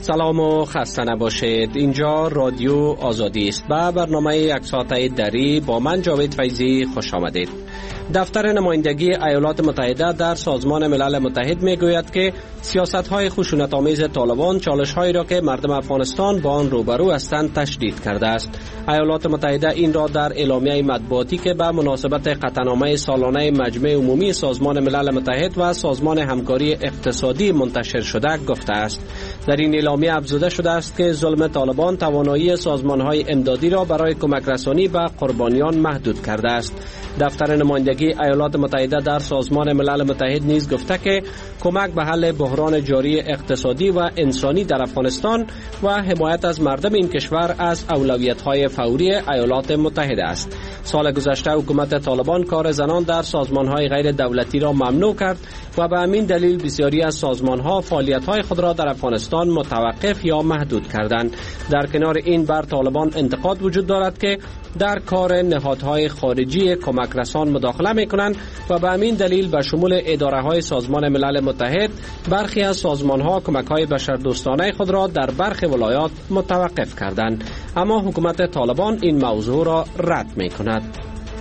سلام و خسته نباشید. اینجا رادیو آزادی است و برنامه یک ساعته دری با من جاوید فیضی خوش آمدید. دفتر نمایندگی ایالات متحده در سازمان ملل متحد میگوید که سیاست‌های خشونت‌آمیز طالبان چالش‌هایی را که مردم افغانستان با آن روبرو هستند تشدید کرده است. ایالات متحده این را در اعلامیه مطبوعاتی که به مناسبت قطعنامه سالانه مجمع عمومی سازمان ملل متحد و سازمان همکاری اقتصادی منتشر شده گفته است. در این اعلامیه افزوده شده است که ظلم طالبان توانایی سازمان‌های امدادی را برای کمک رسانی به قربانیان محدود کرده است. دفتر نمایندگی ایالات متحده در سازمان ملل متحد نیز گفته که کمک به حل بحران جاری اقتصادی و انسانی در افغانستان و حمایت از مردم این کشور از اولویت‌های فوری ایالات متحده است. سال گذشته حکومت طالبان کار زنان در سازمان‌های غیر دولتی را ممنوع کرد و به همین دلیل بسیاری از سازمان‌ها فعالیت‌های خود را در افغانستان متوقف یا محدود کردند. در کنار این بر طالبان انتقاد وجود دارد که در کار نهادهای خارجی کمک رسان مداخله می‌کنند و به همین دلیل به شمول اداره‌های سازمان ملل متحد برخی از سازمان‌ها کمک‌های بشردوستانه خود را در برخی ولایات متوقف کردند، اما حکومت طالبان این موضوع را رد می‌کند.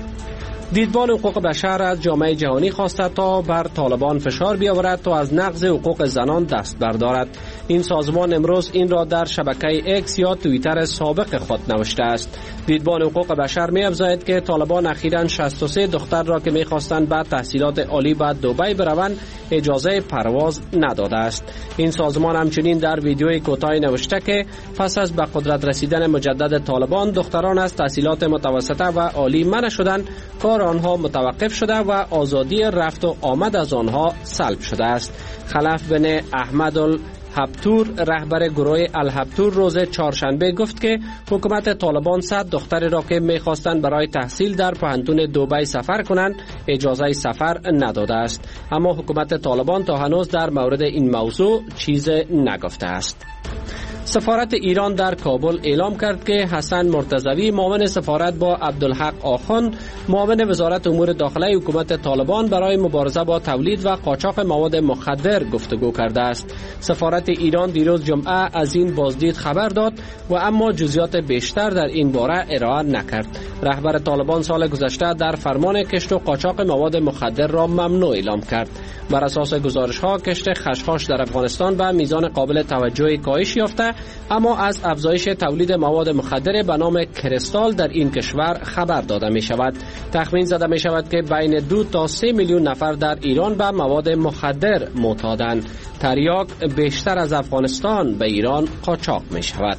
دیدبان حقوق بشر از جامعه جهانی خواسته تا بر طالبان فشار بیاورد تا از نقض حقوق زنان دست بردارد. این سازمان امروز این را در شبکه اکس یا توییتر سابق خود نوشته است. دیدبان حقوق بشر می‌افزاید که طالبان اخیراً 63 دختر را که می‌خواستند به تحصیلات عالی به دبی بروند اجازه پرواز نداده است. این سازمان همچنین در ویدیوی کوتاهی نوشته که پس از به قدرت رسیدن مجدد طالبان دختران از تحصیلات متوسطه و عالی منع شدند، کار آنها متوقف شده و آزادی رفت و آمد از آنها سلب شده است. خلف بن احمد الهبتور رهبر گروه الهبتور روز چهارشنبه گفت که حکومت طالبان 100 دختری را که می‌خواستند برای تحصیل در پوهنتون دبی سفر کنند اجازه سفر نداده است، اما حکومت طالبان تا هنوز در مورد این موضوع چیز نگفته است. سفارت ایران در کابل اعلام کرد که حسن مرتضوی معاون سفارت با عبدالحق آخوند معاون وزارت امور داخله حکومت طالبان برای مبارزه با تولید و قاچاق مواد مخدر گفتگو کرده است. سفارت ایران دیروز جمعه از این بازدید خبر داد و اما جزئیات بیشتر در این باره ارائه نکرد. رهبر طالبان سال گذشته در فرمان کشت و قاچاق مواد مخدر را ممنوع اعلام کرد. بر اساس گزارش‌ها کشت خشخاش در افغانستان به میزان قابل توجهی کاهش یافته، اما از افزایش تولید مواد مخدر به نام کریستال در این کشور خبر داده می شود. تخمین زده می شود که بین 2 تا 3 میلیون نفر در ایران به مواد مخدر معتادند. تریاک بیشتر از افغانستان به ایران قاچاق می شود.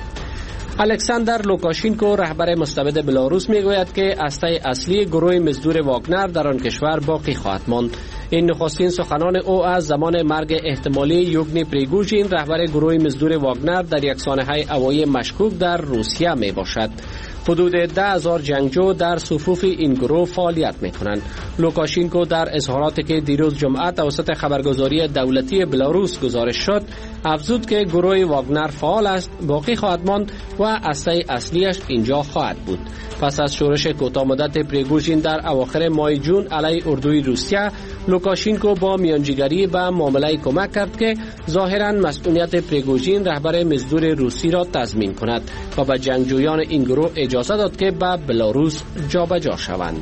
الکساندر لوکاشینکو رهبر مستبد بلاروس میگوید که هسته اصلی گروه مزدور واگنر در آن کشور باقی خواهد ماند. این نخستین سخنان او از زمان مرگ احتمالی یوگنی پریگوژین رهبر گروه مزدور واگنر در یک سانحه هوایی مشکوک در روسیه می باشد. حدود 10,000 جنگجو در صفوف این گروه فعالیت می‌کنند. لوکاشینکو در اظهاراتی که دیروز جمعه توسط خبرگزاری دولتی بلاروس گزارش شد افزود که گروه واگنر فعال است، باقی خواهد ماند و هسته اصلیش اینجا خواهد بود. پس از شورش کوتاه مدت پریگوژین در اواخر ماه جون علیه اردوی روسیه، لوکاشینکو با میانجیگری به معامله کمک کرد که ظاهراً مسئولیت پریگوژین رهبر مزدور روسی را تضمین کند و به جنگجویان این گروه اجازه داد که به بلاروس جابجا شوند.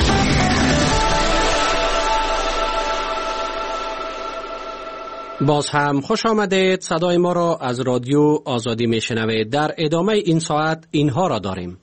باز هم خوش آمدید. صدای ما را از رادیو آزادی میشنوید. در ادامه این ساعت اینها را داریم.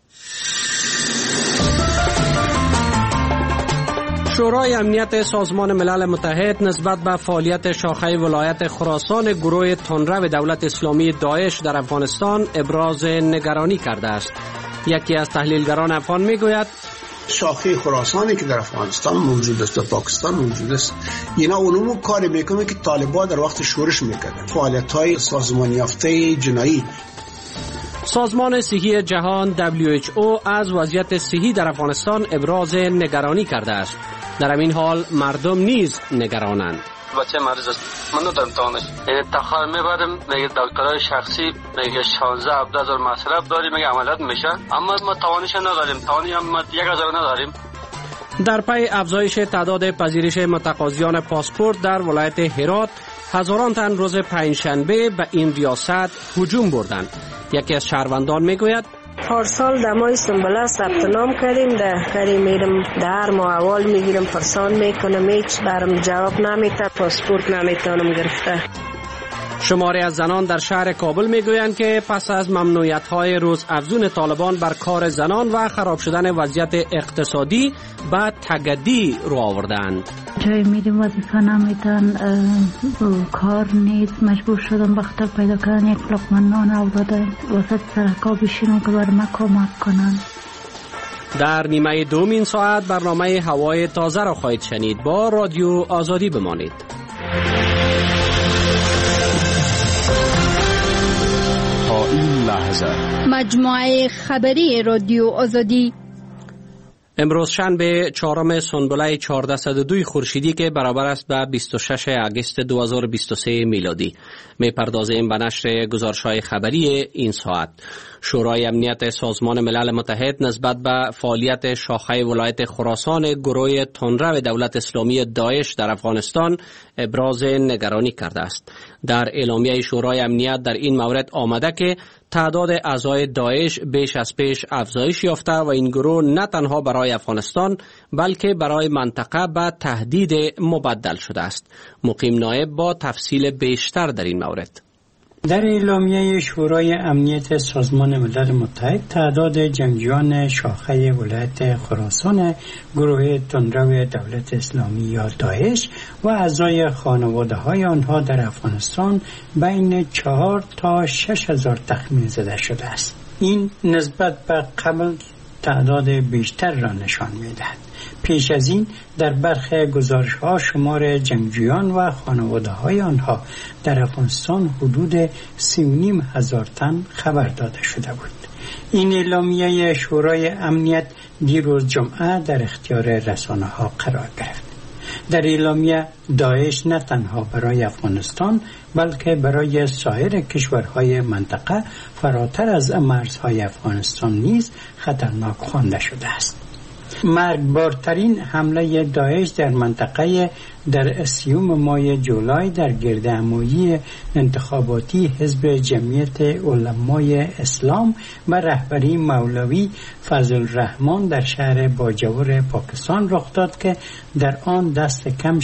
شورای امنیت سازمان ملل متحد نسبت به فعالیت شاخه ولایت خراسان گروه تندرو دولت اسلامی داعش در افغانستان ابراز نگرانی کرده است. یکی از تحلیلگران افغان میگوید شاخه خراسانی که در افغانستان موجود است و پاکستان موجود است، اینا اونمو کاری میکنه که طالبان در وقت شورش میکردن، فعالیت‌های سازمان یافته جنایی. سازمان صحی جهان WHO از وضعیت صحی در افغانستان ابراز نگرانی کرده است. در همین حال مردم نیز نگرانند. بچه مریض است، من ندارم توانش، یعنی تخار میبرم، میگه دکترای شخصی میگه 16-17,000 مصرف داری، میگه عملیات میشه، اما ما توانش نداریم، توانی هم 1,000 نداریم. در پی افزایش تعداد پذیرش متقاضیان پاسپورت در ولایت هرات، هزاران تن روز پنجشنبه به این ریاست هجوم بردند. یکی از شهروندان میگوید پارسال دمای سنبله ثبت نام کردیم، در میرم در ما اول میگیرم پرسان میکنم، هیچ برم جواب نمیده، پاسپورت نمیتونم گرفته. شماری از زنان در شهر کابل میگویند که پس از ممنوعیت‌های روز افزون طالبان بر کار زنان و خراب شدن وضعیت اقتصادی به تگدی رو آوردند. جای میریم وظیفه نمیدن، کار نیست، مجبور شدم بخاطر پیدا کردن یک لقمه نان اولاد وسط سرکا بشینم که بر ما کمک کنن. در نیمه دوم این ساعت برنامه هوای تازه را خواهید شنید. با رادیو آزادی بمانید. این لحظه مجموعه خبری رادیو آزادی امروز شنبه 4 سنبله 1402 خورشیدی که برابر است به 26 اگست 2023 میلادی. میپردازیم به نشر گزارش‌های خبری این ساعت. شورای امنیت سازمان ملل متحد نسبت به فعالیت شاخه ولایت خراسان گروه تندرو دولت اسلامی داعش در افغانستان ابراز نگرانی کرده است. در اعلامیه شورای امنیت در این مورد آمده که تعداد اعضای داعش بیش از پیش افزایش یافته و این گروه نه تنها برای افغانستان بلکه برای منطقه به تهدید مبدل شده است. مقیم نایب با تفصیل بیشتر در این مورد. در اعلامیه شورای امنیت سازمان ملل متحد تعداد جنگجویان شاخه ولایت خراسان گروه تندرو دولت اسلامی یا داعش و اعضای خانواده‌های آنها در افغانستان بین 4 تا 6 هزار تخمین زده شده است. این نسبت به قبل تعداد بیشتر را نشان می‌دهد. پیش از این در برخی گزارش‌ها شمار جنگجویان و خانواده‌های آنها در افغانستان حدود 3.5 هزار تن خبر داده شده بود. این اعلامیه شورای امنیت دیروز جمعه در اختیار رسانه‌ها قرار گرفت. در اعلامیه داعش نه تنها برای افغانستان بلکه برای سایر کشورهای منطقه فراتر از مرزهای افغانستان نیز خطرناک خوانده شده است. مرگبارترین حمله داعش در منطقه در 30 ماه جولای در گردهمایی انتخاباتی حزب جمعیت علمای اسلام و رهبری مولوی فضل الرحمن در شهر باجوور پاکستان رخ داد که در آن دست کم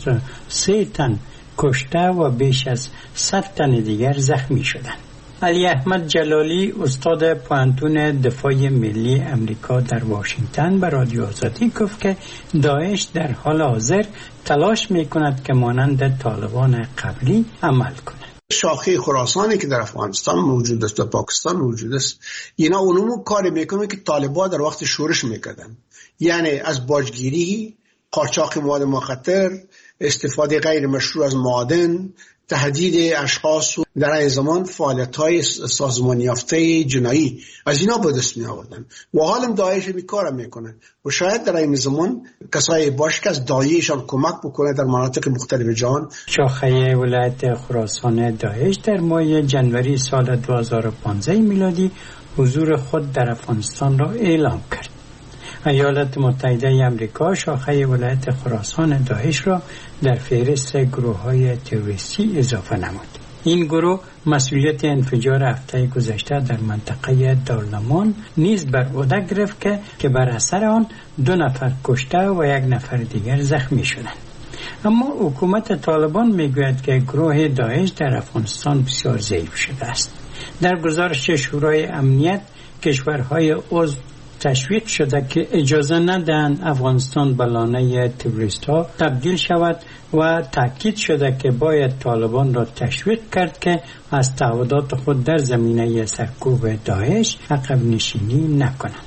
63 تن کشته و بیش از 100 تن دیگر زخمی شدند. علی احمد جلالی استاد پوهنتون دفاع ملی امریکا در واشنگتن به رادیو آزادی گفت که داعش در حال حاضر تلاش می‌کند که مانند طالبان قبلی عمل کند. شاخه خراسانی که در افغانستان موجود است و پاکستان موجود است، اینا اونمو کار میکنه که طالبان در وقت شورش میکردن، یعنی از باجگیری، قاچاق مواد مخدر، استفاده غیر مشروع از معادن، تهدید اشخاص و در این زمان فعالیت‌های سازمان یافته جنایی از اینا به دست می آوردن و حالا داعش بیکار میکنه و شاید در این زمان کسایی باشه که از داعشان کمک بکنه در مناطق مختلف جهان. شاخه ولایت خراسان داعش در ماه جنوری سال 2015 میلادی حضور خود در افغانستان را اعلام کرد. ایالات متحده امریکا شاخه ولایت خراسان داعش را در فهرست گروه‌های تروریستی اضافه نمود. این گروه مسئولیت انفجار هفته گذشته در منطقه دارالمان نیز بر عهده گرفت که بر اثر آن 2 نفر کشته و 1 نفر دیگر زخمی شدند. اما حکومت طالبان میگوید که گروه داعش در افغانستان بسیار ضعیف شده است. در گزارش شورای امنیت کشورهای عضو تشویق شده که اجازه ندهند افغانستان به لانه تروریست‌ها تبدیل شود و تاکید شده که باید طالبان را تشویق کرد که از تعهدات خود در زمینه سرکوب داعش عقب نشینی نکنند.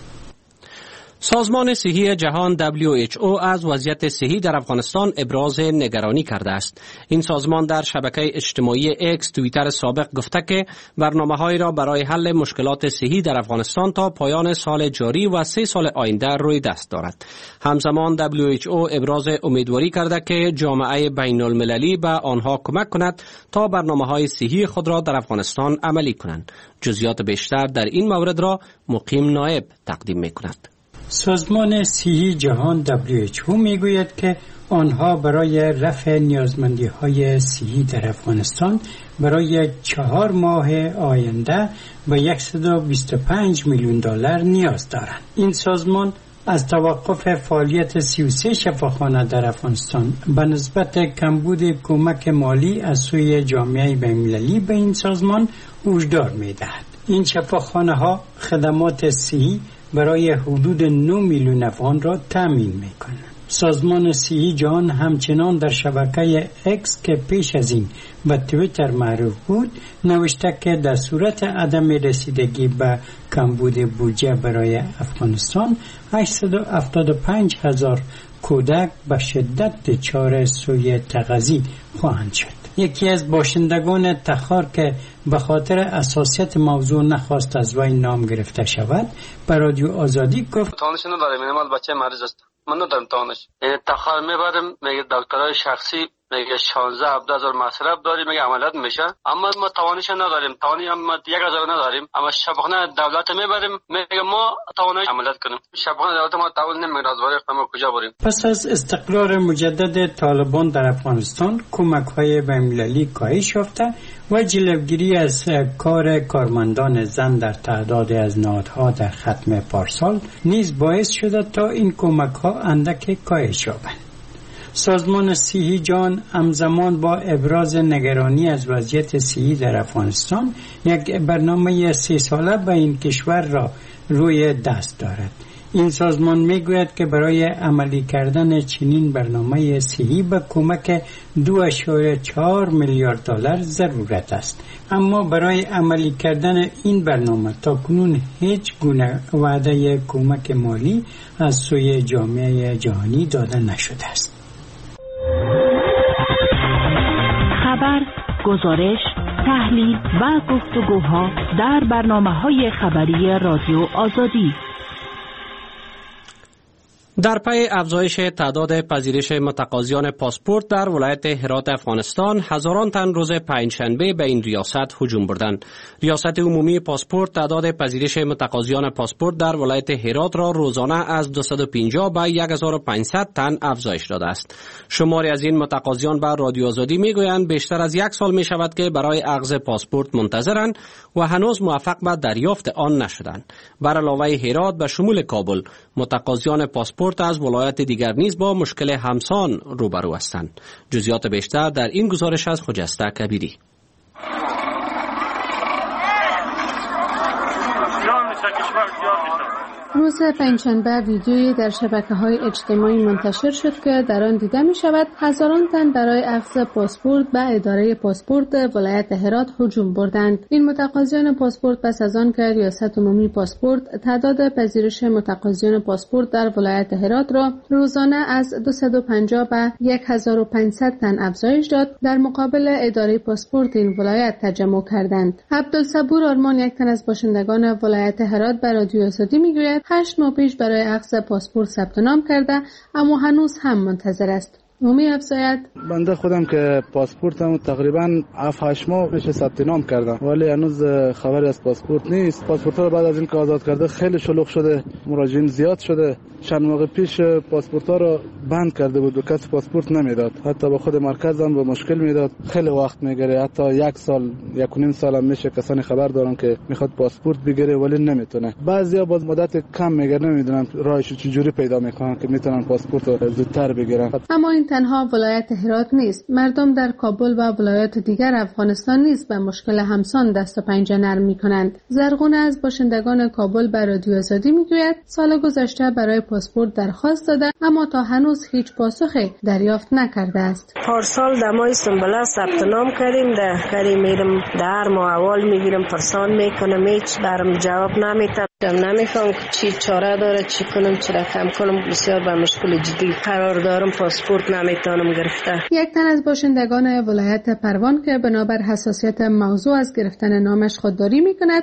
سازمان صحی جهان WHO از وضعیت صحی در افغانستان ابراز نگرانی کرده است. این سازمان در شبکه اجتماعی اکس توییتر سابق گفته که برنامه‌هایی را برای حل مشکلات صحی در افغانستان تا پایان سال جاری و 3 سال آینده روی دست دارد. همزمان WHO ابراز امیدواری کرده که جامعه بین‌المللی به آنها کمک کند تا برنامه‌های صحی خود را در افغانستان عملی کنند. جزئیات بیشتر در این مورد را مقیم نایب تقدیم می‌کند. سازمان صحی جهان WHO میگوید که آنها برای رفع نیازمندی‌های صحی در افغانستان برای 4 ماه آینده به $125 میلیون نیاز دارند. این سازمان از توقف فعالیت 33 شفاخانه در افغانستان به نسبت کمبود کمک مالی از سوی جامعه بین‌المللی به این سازمان هشدار می‌دهد. این شفاخانه ها خدمات صحی برای حدود 9 میلیون افغان را تامین می‌کنند. سازمان صحی جهان همچنان در شبکه اکس که پیش از این به توییتر معروف بود نوشته که در صورت عدم رسیدگی به کمبود بودجه برای افغانستان 875,000 کودک به شدت دچار سوی تغذیه خواهند شد. یکی از باشندگان تخار که به خاطر حساسیت موضوع نخواست از وی نام گرفته شود به رادیو آزادی گفت تانش ندارم، این مال بچه مریض است، من ندارم تانش. تخار میبرم میگه دکترای شخصی میگه 16-17 هزار مصرف داری، میگه عملیات میشه، اما ما توانش نداریم، توانی هم 1,000 نداریم، اما شفاخانه دولت میبریم میگه ما توانای عملیات کنیم، شفاخانه دولت ما توان نمیگه، از برای ما کجا بریم. پس از استقرار مجدد طالبان در افغانستان کمک‌های بین‌المللی کاهش یافته و جلوگیری از کار کارمندان زن در تعداد از نهادها در ختم پارسال نیز باعث شده تا این کمک‌ها اندک کاهش یابند. سازمان صحی جهان همزمان با ابراز نگرانی از وضعیت صحی در افغانستان یک برنامه 3 ساله به این کشور را روی دست دارد. این سازمان میگوید که برای عملی کردن چنین برنامه صحی به کمک $2.4 میلیارد ضرورت است، اما برای عملی کردن این برنامه تا کنون هیچ گونه وعده کمک مالی از سوی جامعه جهانی داده نشده است. خبر، گزارش، تحلیل و گفتگوها در برنامه‌های خبری رادیو آزادی. در پی افزایش تعداد پذیرش متقاضیان پاسپورت در ولایت هرات افغانستان، هزاران تن روز پنجشنبه به این ریاست هجوم بردند. ریاست عمومی پاسپورت تعداد پذیرش متقاضیان پاسپورت در ولایت هرات را روزانه از 250 به 1500 تن افزایش داده است. شماری از این متقاضیان به رادیو آزادی میگویند بیشتر از 1 سال می شود که برای اخذ پاسپورت منتظرند و هنوز موفق به دریافت آن نشدند. بر علاوه هرات به شمول کابل، متقاضیان پاسپورت از ولایات دیگر نیز با مشکل همسان روبرو هستند. جزئیات بیشتر در این گزارش از خجسته کبیری. روز پنجشنبه ویدیویی در شبکه‌های اجتماعی منتشر شد که در آن دیده می‌شود هزاران تن برای اخذ پاسپورت به اداره پاسپورت ولایت هرات هجوم بردند. این متقاضیان پاسپورت پس از آن که ریاست عمومی پاسپورت تعداد پذیرش متقاضیان پاسپورت در ولایت هرات را روزانه از 250 به 1500 تن افزایش داد، در مقابل اداره پاسپورت این ولایت تجمع کردند. عبدالصبور آرمان، یک تن از باشندگان ولایت هرات، به رادیو آزادی می‌گوید 8 ماه پیش برای اخذ پاسپورت ثبت نام کرده اما هنوز هم منتظر است. افزاید بنده خودم که پاسپورتم تقریبا 7-8 ماه میشه ثبت نام کردم ولی هنوز خبری از پاسپورت نیست. پاسپورت ها بعد از اینکه آزاد کرده خیلی شلوغ شده، مراجعین زیاد شده. چند ماه پیش پاسپورت ها رو بند کرده بود و کسی پاسپورت نمیداد، حتی به خود مرکز هم به مشکل میداد، خیلی وقت میگیره، حتی 1 سال 1.5 سال هم میشه. کسانی خبر دارن که میخواد پاسپورت بگیره ولی نمیتونه. بعضیا با مدت کم میگیره، نمیدونن راهش چجوری پیدا میکنن که میتونن پاسپورت رو زودتر بگیرن. اما این تنها ولایت هرات نیست. مردم در کابل و ولایات دیگر افغانستان نیز به مشکل همسان دست و پنجه نرم میکنند. زرغون از باشندگان کابل به رادیو آزادی میگوید سال گذشته برای پاسپورت درخواست داده اما تا هنوز هیچ پاسخی دریافت نکرده است. پارسال در ماه سنبله ثبت نام کردیم، در میرم در ماه اول میگیرم، پرسان میکنم، هیچ برام جواب نمیده. نمیفهم که چی چاره داره، چی کنم، چی رقم کنم. بسیار به مشکل جدی قرار دارم، پاسپورت نمیتونم گرفته. یک تن از باشندگان ولایت پروان که بنابر حساسیت موضوع از گرفتن نامش خودداری میکند،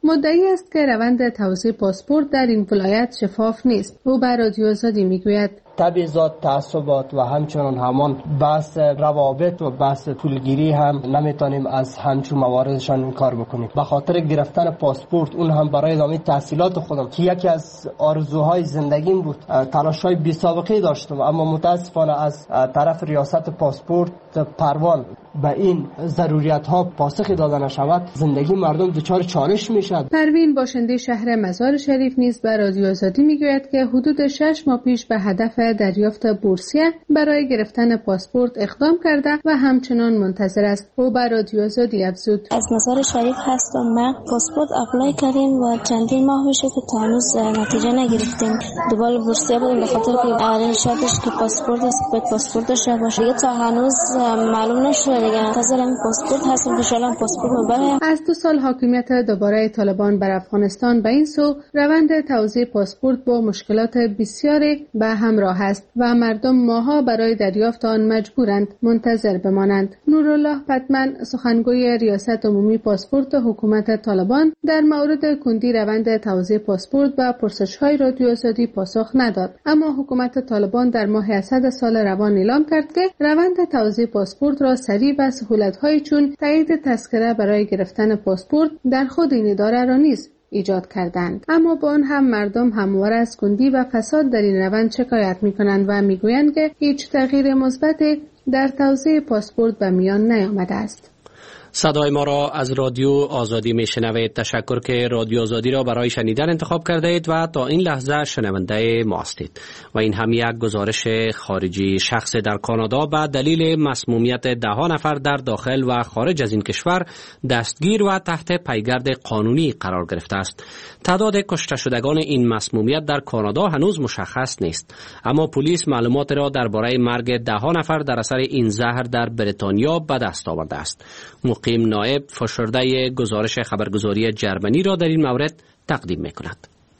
مدعی است که روند توزیع پاسپورت در این ولایت شفاف نیست. او بر رادیو آزادی میگوید تبعیضات، تعصبات و همچنان همان بحث روابط و بحث پولگیری هم نمیتونیم از همچون مواردشان کار بکنیم. به خاطر گرفتن پاسپورت، اون هم برای ادامه تحصیلات خودم که یکی از آرزوهای زندگیم بود، تلاش‌های بی‌سابقه داشتم، اما متاسفانه از طرف ریاست پاسپورت پروان به این ضروریت‌ها پاسخ داده نشود، زندگی مردم دچار چالش میشد. پروین باشنده شهر مزار شریف نیز به رادیو آزادی میگوید که حدود 6 ماه پیش به هدف دریافت بورسیه برای گرفتن پاسپورت اقدام کرده و همچنان منتظر است. او به رادیو آزادی افزود: از مزار شریف هستم. ما پاسپورت اپلای کردیم و چندین ماه میشه که تا هنوز نتیجه نگرفتیم. دنبال بورسیه بودیم به خاطر که آره شدش که پاسپورت است، باید پاسپورت داشته باشه. دیگه تا هنوز معلوم نشده، دیگه منتظر این پاسپورت هستم که ان شاء الله پاسپورت ببرم. از 2 سال حاکمیت دوباره طالبان بر افغانستان به این سو، روند توزیع پاسپورت با مشکلات بسیاری به همراه است و مردم ماها برای دریافت آن مجبورند منتظر بمانند. نورالله پتمن، سخنگوی ریاست عمومی پاسپورت حکومت طالبان، در مورد کندی روند توزیع پاسپورت و پرسش‌های رادیو آزادی پاسخ نداد، اما حکومت طالبان در ماه اسد سال روان اعلام کرد که روند توزیع پاسپورت را سریع و سهولت‌هایی چون تایید تذکره برای گرفتن پاسپورت در خود این اداره را نیز ایجاد کردند. اما با آن هم مردم همواره از کندی و فساد در این روند شکایت می‌کنند و می‌گویند که هیچ تغییر مثبتی در توزیع پاسپورت به میان نیامده است. صدای ما را از رادیو آزادی میشنوید. تشکر که رادیو آزادی را برای شنیدن انتخاب کرده اید و تا این لحظه شنونده ما هستید. و این هم یک گزارش خارجی. شخص در کانادا به دلیل مسمومیت 10 نفر در داخل و خارج از این کشور دستگیر و تحت پیگرد قانونی قرار گرفته است. تعداد کشته شدگان این مسمومیت در کانادا هنوز مشخص نیست، اما پلیس معلومات را درباره مرگ 10 نفر در اثر این زهر در بریتانیا به دست آورده است. مقیم نائب فشرده گزارش خبرگزاری جرمنی را در این مورد تقدیم می‌کند.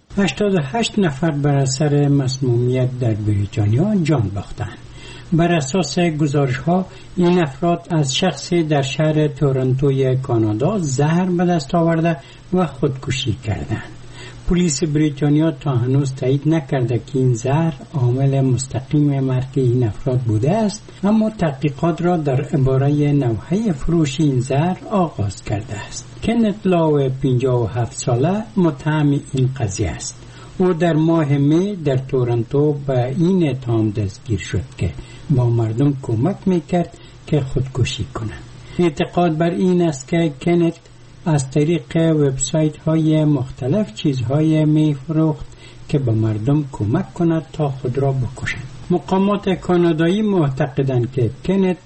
88 نفر بر اثر مسمومیت در بریتانیا جان باختند. بر اساس گزارش‌ها این افراد از شخصی در شهر تورنتوی کانادا زهر به دست آورده و خودکشی کردند. پلیس بریتانیا تا هنوز تایید نکرده که این زهر عامل مستقیم مرگ این افراد بوده است، اما تحقیقات را درباره نوحه فروش این زهر آغاز کرده است. کنت لاو 57 ساله متهم این قضیه است. او در ماه می در تورنتو به این اتهام دستگیر شد که با مردم کمک میکرد که خودکشی کنند. اعتقاد بر این است که کنت از طریق وبسایت های مختلف چیزهای می فروخت که به مردم کمک کند تا خود را بکشند. مقامات کانادایی معتقدند که کنت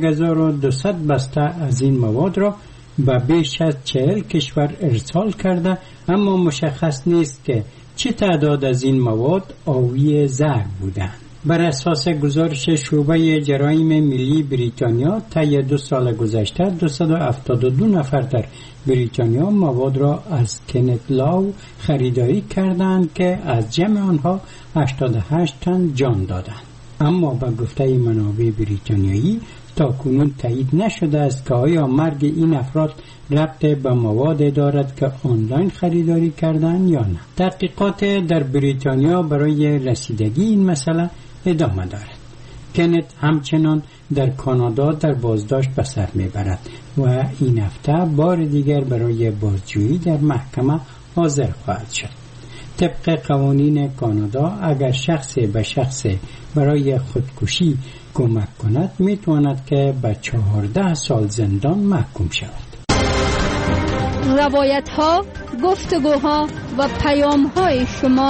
1200 بسته از این مواد را به بیش از 40 کشور ارسال کرده، اما مشخص نیست که چه تعداد از این مواد آوی زهر بودند. بر اساس گزارش شعبه جرایم ملی بریتانیا، طی 2 سال گذشته 272 نفر در بریتانیا مواد را از کنت لاو خریداری کردند که از جمع آنها 88 تن جان دادند. اما به گفته منابع بریتانیایی تاکنون تایید نشده است که آیا مرگ این افراد ربط به مواد دارد که آنلاین خریداری کردند یا نه. تحقیقات در بریتانیا برای رسیدگی این مسئله ادامه دارد. کنت همچنان در کانادا در بازداشت به سر میبرد و این هفته بار دیگر برای بازجویی در محکمه حاضر خواهد شد. طبق قوانین کانادا اگر شخص به شخص برای خودکشی کمک کند میتواند که به 14 سال زندان محکوم شود. روایت ها، گفتگوها و پیام های شما.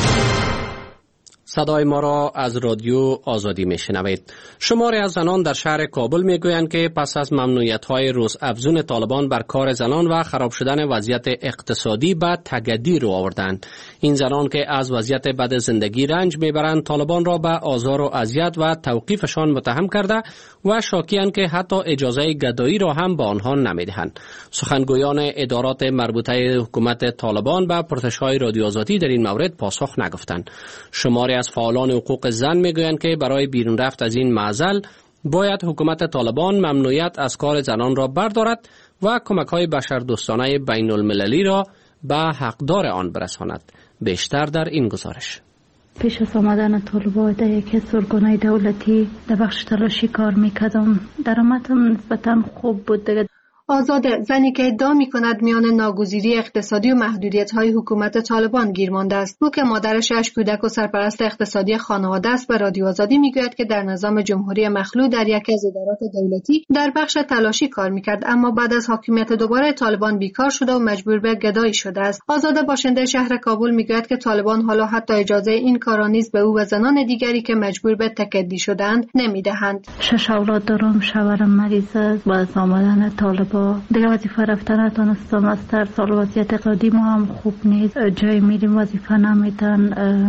صدای ما را از رادیو آزادی میشنوید. شماری از زنان در شهر کابل میگویند که پس از ممنوعیت‌های روز افزون طالبان بر کار زنان و خراب شدن وضعیت اقتصادی به تگدی رو آوردند. این زنان که از وضعیت بد زندگی رنج میبرند طالبان را به آزار و اذیت و توقیفشان متهم کرده و شاکی‌اند که حتی اجازه گدایی را هم به آنها نمیدهند. سخنگویان ادارات مربوطه حکومت طالبان به پرسش‌های رادیو آزادی در این مورد پاسخ نگفتند. شماری از فعالان حقوق زن میگویند که برای بیرون رفت از این معضل باید حکومت طالبان ممنوعیت از کار زنان را بردارد و کمک‌های بشردوستانه بین المللی را به حقدار آن برساند. بیشتر در این گزارش. پیش از آمدن طالبان در یکی از ارگان‌های دولتی در بخش تلاشی کار میکردم. درآمدم نسبتاً خوب بود دیگه. آزاده، زنی که ادعا می‌کند میان ناگزیری اقتصادی و محدودیت‌های حکومت طالبان گیر مانده است. او که مادر 6 کودک و سرپرست اقتصادی خانواده است، به رادیو آزادی میگوید که در نظام جمهوری مخلوع در یکی از ادارات دولتی در بخش تلاشی کار میکرد، اما بعد از حاکمیت دوباره طالبان بیکار شده و مجبور به گدایی شده است. آزاده، باشنده شهر کابل، میگوید که طالبان حالا حتی اجازه این کارا نیز به او و زنان دیگری که مجبور به تکدی شدند نمیدهند. 6 اولاد دارم، شوهرم مریض است. بعد از آمدن طالبان دیگه وظیفه رفتن نتونستم. از تر سال وضعیت اقتصادی ما هم خوب نیست، جای میریم وظیفه نمیدن،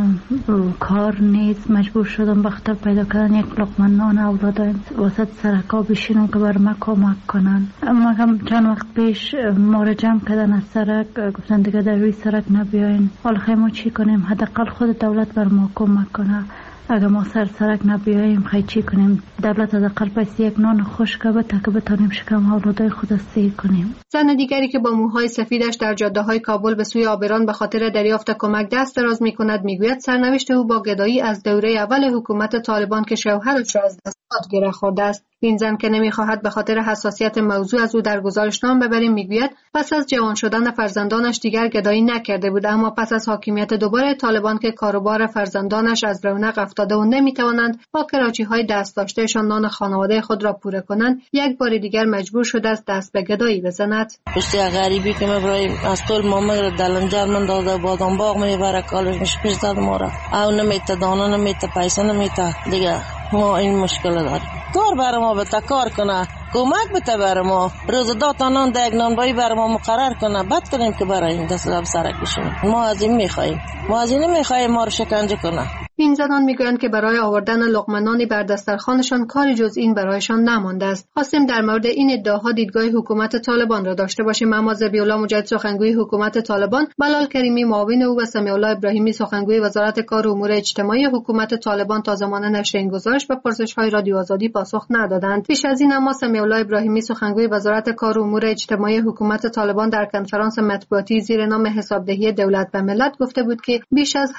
کار نیست، مجبور شدم بخاطر پیدا کردن یک لقمه نان اولادم وسط سرکا بشینم که بر ما کمک کنن. اما هم چند وقت پیش ما را جمع کردن از سرک، گفتن دیگه در روی سرک نبیاین. حالا خیلی ما چی کنیم؟ حداقل خود دولت بر ما کمک کنه. اگر ما سرک نبیاییم خیلی چی کنیم؟ دولت حداقل پس یک نان خشک بده که بتونیم شکم اولادای خود سیر کنیم. زن دیگری که با موهای سفیدش در جاده‌های کابل به سوی آبران به خاطر دریافت کمک دست دراز می‌کند، میگوید سرنوشت او با گدایی از دوره اول حکومت طالبان که شوهرش را از دست داد گره خورده است. این زن که نمی‌خواهد به خاطر حساسیت موضوع از او در گزارش نام ببریم، میگوید پس از جوان شدن فرزندانش دیگر گدایی نکرده بود، اما پس از حاکمیت دوباره طالبان که کاروبار فرزندانش از رونق افتاده و نمی‌توانند با کراچی‌های دست داشتهشان نان خانواده خود را پوره کنند، یک بار دیگر مجبور شده است دست به گدایی بزند. پشت غریبی که مبرای از طول مامر دلنجر من داده بادام باغ میبره کالش میشه پیش داد مورا او نمیته دانه نمیته پیسه نمیته دیگه. ما این مشکل داریم. کار برای ما بتا کار کنه، کمک بتا برای ما، روز داتانان دیگ نانبایی برای ما مقرر کنه، بد کنیم که برای این دست دب سرک بشیم. ما از این میخواییم، ما از این نمیخواییم ما رو شکنجه کنه. این زنان میگویند که برای آوردن لقمه نانی بر دسترخوانشان کاری جز این برایشان نمانده است. خواستیم در مورد این ادعاها دیدگاه حکومت طالبان را داشته باشیم، اما ذبیح‌الله مجاهد سخنگوی حکومت طالبان، بلال کریمی معاون او و سمیع‌الله ابراهیمی سخنگوی وزارت کار و امور اجتماعی حکومت طالبان تا زمان نشر این گزارش به پرسش‌های رادیو آزادی پاسخ ندادند. پیش از این اما سمیع‌الله ابراهیمی سخنگوی وزارت کار و امور اجتماعی حکومت طالبان در کنفرانس مطبوعاتی زیر نام حسابدهی دولت به ملت گفته بود که بیش از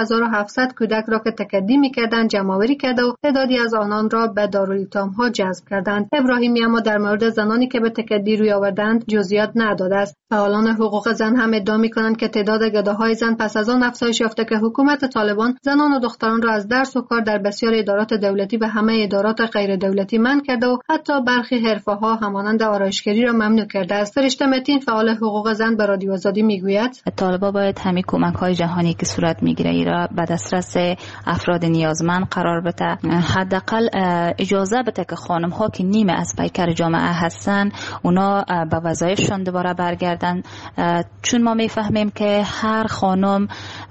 18700 کودک را که تکدی می‌کردند جمع‌آوری کرده و تعدادی از آنان را به دارالایتام‌ها جذب کردند. ابراهیمی اما در مورد زنانی که به تکدی روی آوردند جزئیات نداده است. فعالان حقوق زن هم ادعا می‌کنند که تعداد گداهای زن پس از آن افزایش یافته که حکومت طالبان زنان و دختران را از درس و کار در بسیار ادارات دولتی و همه ادارات غیر دولتی منع کرده و حتی برخی حرفه‌ها همانند آرایشگری را ممنوع کرده است. فرشته متین فعال حقوق زن به رادیو آزادی میگوید طالبان باید همین کمک‌های جهانی که صورت می‌گیره ای را به دسترس افراد نیازمند قرار بده. حداقل اجازه بده که خانم‌ها که نیمه از پیکر جامعه هستن اونا به وظایفشون دوباره برگردن، چون ما میفهمیم که هر خانم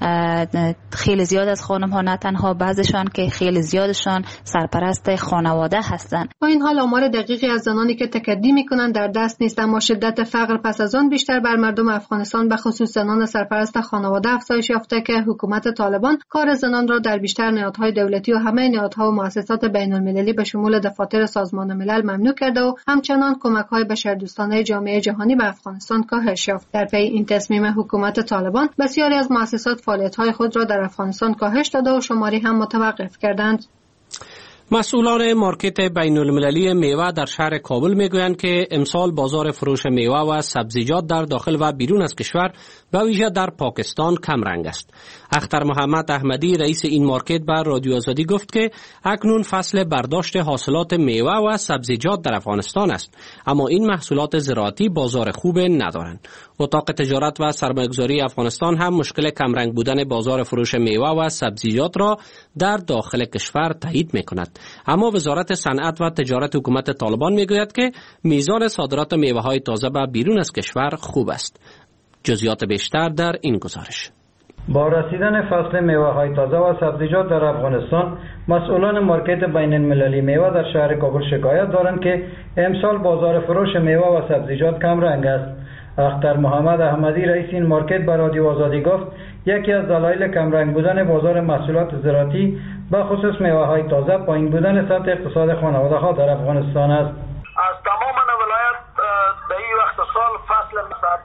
خیلی زیاد از خانم‌ها نه تنها بعضشان که خیلی زیادشان سرپرست خانواده هستن. با این حال آمار دقیقی از زنانی که تکدی میکنند در دست نیست، اما شدت فقر پس از آن بیشتر بر مردم افغانستان به خصوص زنان سرپرست خانواده افزایش یافته که حکومت طالبان کار زنان را در بیشتر نهادهای دولتی و همه نهادها و مؤسسات بین‌المللی به شمول دفاتر سازمان ملل ممنوع کرده و همچنان کمک‌های بشردوستانه جامعه جهانی به افغانستان کاهش یافت. در پی این تصمیم حکومت طالبان بسیاری از مؤسسات فعالیت‌های خود را در افغانستان کاهش داده و شماری هم متوقف کردند. مسئولان مارکت بین المللی میوه در شهر کابل میگویند که امسال بازار فروش میوه و سبزیجات در داخل و بیرون از کشور به ویژه در پاکستان کم رنگ است. اختر محمد احمدی رئیس این مارکت به رادیو آزادی گفت که اکنون فصل برداشت حاصلات میوه و سبزیجات در افغانستان است، اما این محصولات زراعتی بازار خوب ندارند. اتاق تجارت و سرمایه‌گذاری افغانستان هم مشکل کمرنگ بودن بازار فروش میوه و سبزیجات را در داخل کشور تایید می‌کند. اما وزارت صنعت و تجارت حکومت طالبان میگوید که میزان صادرات میوه‌های تازه به بیرون از کشور خوب است. جزئیات بیشتر در این گزارش. با رسیدن فصل میوه‌های تازه و سبزیجات در افغانستان، مسئولان مارکت بین المللی میوه در شهر کابل شکایت دارند که امسال بازار فروش میوه و سبزیجات کم رنگ است. اختر محمد احمدی رئیس این مارکت به رادیو آزادی گفت یکی از دلایل کم رنگ بودن بازار محصولات زراعتی به خصوص میوه‌های تازه پایین بودن سطح اقتصاد خانواده‌ها در افغانستان است. از تمام ولایت به این وقت سال فصل سبزی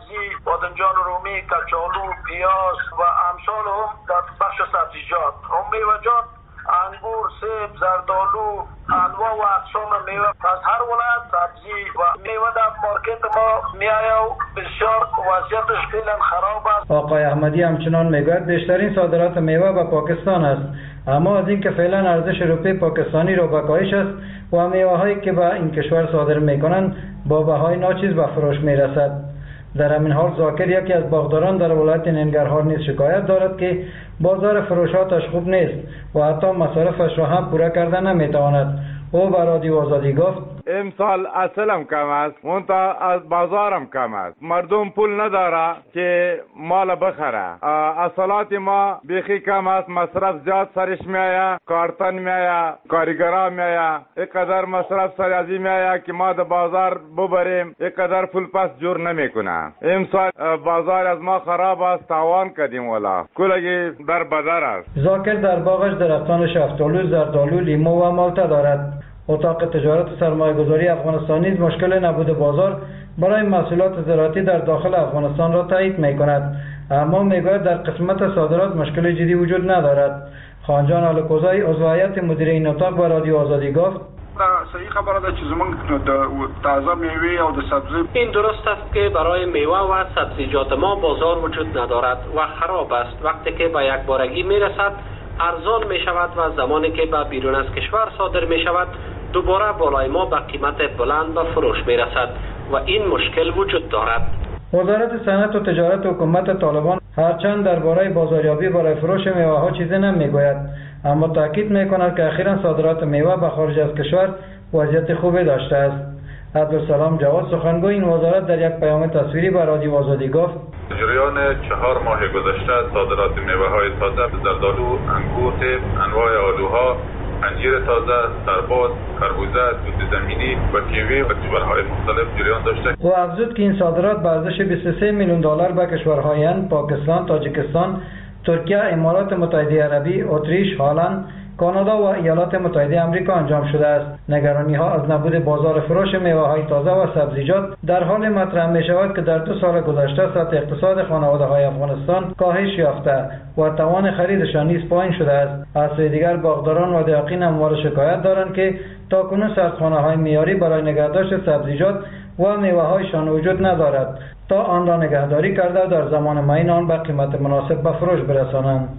بادمجان رومی، کچالو، پیاز و امثال هم در بخش سبزیجات. هم میوه‌جات انگور، سیب، زردآلو، انواع و اقسام میوه از هر ولایت سبزی و میوه در مارکت ما میآید و بسیار وضعیتش فعلا خراب است. آقای احمدی همچنان میگوید بیشترین صادرات میوه به پاکستان است، اما از اینکه فعلا ارزش روپیه پاکستانی را به کاهش است و میوه هایی که به این کشور صادر میکنند با بهای ناچیز به فروش میرسد. در همین حال زاکر یکی از باغداران در ولایت ننگرهار نیز شکایت دارد که بازار فروشاتش خوب نیست و حتی مصارفش را هم پورا کرده نمیتواند. او به رادیو آزادی گفت امسال اصلم کم است، منتها از بازارم کم است. مردم پول نداره که مال بخره. اصالات ما بیخی کم است، مصرف زیاد سرش میآید، کارتن میآید، کارگرا میآید، اینقدر مصرف سر از این میآید که ما در بازار ببریم اینقدر پول پس جور نمیکنه. امسال بازار از ما خراب است، تاوان کردیم والا. کلگی در بدر است. زاکر در باغش درختان شفتالو، زردآلو، لیمو و مالته دارد. اتاق تجارت سرمایه‌گذاری افغانستان نیز مشکل نبود بازار برای محصولات زراعتی در داخل افغانستان را تایید می‌کند، اما می‌گوید در قسمت صادرات مشکل جدی وجود ندارد. خانجان الکوزای عضو هیئت مدیره این اتاق به رادیو آزادی گفت صحیح خبره ده چې زمونږ د تازه میوه او د سبزی این درست است که برای میوه و سبزیجات ما بازار وجود ندارد و خراب است. وقتی که به یک بارگی میرسد ارزان می شود و زمانی که به بیرون از کشور صادر می شود دوباره بالای ما به قیمت بلند به فروش می رسد و این مشکل وجود دارد. وزارت صنعت و تجارت حکومت طالبان هرچند درباره بازاریابی برای فروش میوه ها چیزی نمیگوید، اما تاکید میکند که اخیراً صادرات میوه به خارج از کشور وضعیت خوبی داشته است. عبدالسلام جواد سخنگوی این وزارت در یک پیام تصویری به رادیو آزادی گفت جریان 4 ماه گذشته صادرات میوه های تازه، زردآلو، انگور، سیب، انواع آلوها، انجیر تازه، سرباز، خربوزه، توت زمینی و کیوی و کشورهای مختلف جریان داشته. او افزود که این صادرات به ارزش 23 میلیون دلار به کشورهای هند، پاکستان، تاجیکستان، ترکیه، امارات متحده عربی، اتریش، هلند، کانادا و ایالات متحده آمریکا انجام شده است. نگرانی ها از نبود بازار فروش میوه های تازه و سبزیجات در حال مطرح می شود که در 2 سال گذشته سطح اقتصاد خانواده های افغانستان کاهش یافته و توان خریدشان نیز پایین شده است. از سوی دیگر باغداران و دهقین همواره شکایت دارند که تاکنون سردخانه های معیاری برای نگهداشت سبزیجات و میوه هایشان وجود ندارد تا آن را نگهداری کرده در زمان معین آن به قیمت مناسب به فروش برسانند.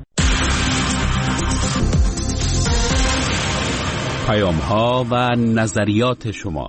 پیام‌ها و نظریات شما.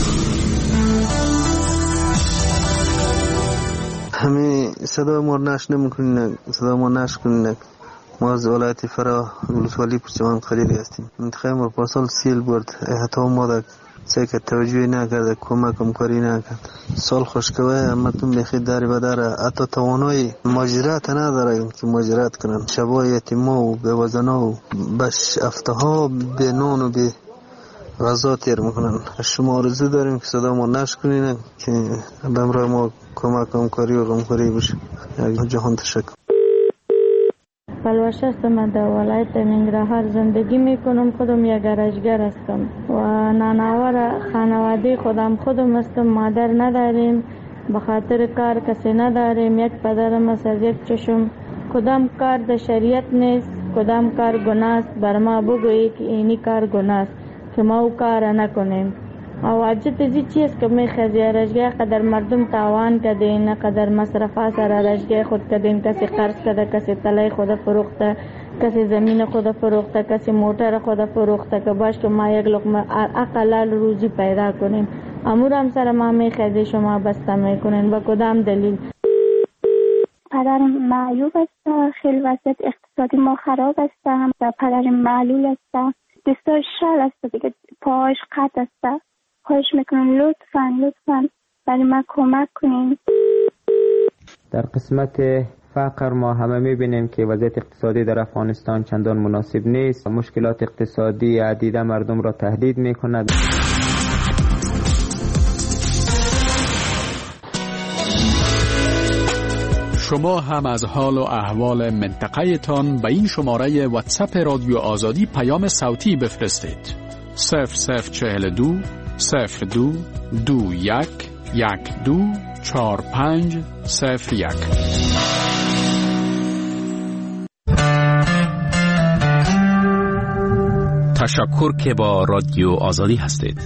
همه صدا ما نشنه میکنین، صدا ما نشکنین. ما از ولایت فرا ولسوالی پرچمان خریدی هستیم. منطقه ما پارسال سیل برد، حتی ما در که توجهی نکرده، کمکم کاری نکرد. سال خوشکوه اما تون بخید داری بداره، حتی توانای ماجرات نداره که ماجرات کنن. شبای یتیما و بیوزنا و بش افتها به نان و به غذا تیر میکنن. شما آرزو داریم که صدا ما نشکنین که بمرای ما کمکم کاری و غمکاری بشه. جهان تشکر. پلوش هستم، در ولایت ننگرهار زندگی میکنم. خودم یک گرجگر هستم و نانآور خانواده خودم هستم. مادر نداریم، به خاطر کار کسی نداریم. یک پدرم است از یک چشم. کدام کار در شریعت نیست، کدام کار گناه است. بر ما بگویی که اینی کار گناه است که ما او کار نکنیم. او عجب زی چیز که میخوازی رشگاه قدر مردم تاوان کدین، قدر مصرفا سر رشگاه خود کدین. کسی قرض کده، کسی تلای خود فروخته، کسی زمین خود فروخته، کسی موتر خود فروخته که باش که ما یک لقمه اقلال روزی پیدا کنیم. امور هم سر ما میخوازی شما بسته میکنین. با کدام دلیل؟ پدرم معیوب است، خیلی وضعیت اقتصادی ما خراب است. هم پدرم معلول است، دستاش شل است دیگه، پاهاش قطع است. خواهش میکنم لطفاً برای ما کمک کنین. در قسمت فقر ما همه میبینیم که وضعیت اقتصادی در افغانستان چندان مناسب نیست. مشکلات اقتصادی عدیده مردم را تهدید میکند. شما هم از حال و احوال منطقه تان به این شماره واتساپ رادیو آزادی پیام صوتی بفرستید. 0042 02 21 12 4501. تشکر که با رادیو آزادی هستید.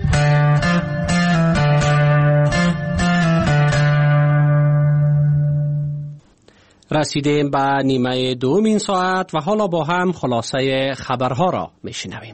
رسیدیم به نیمه دوم این ساعت و حالا با هم خلاصه خبرها را میشنویم.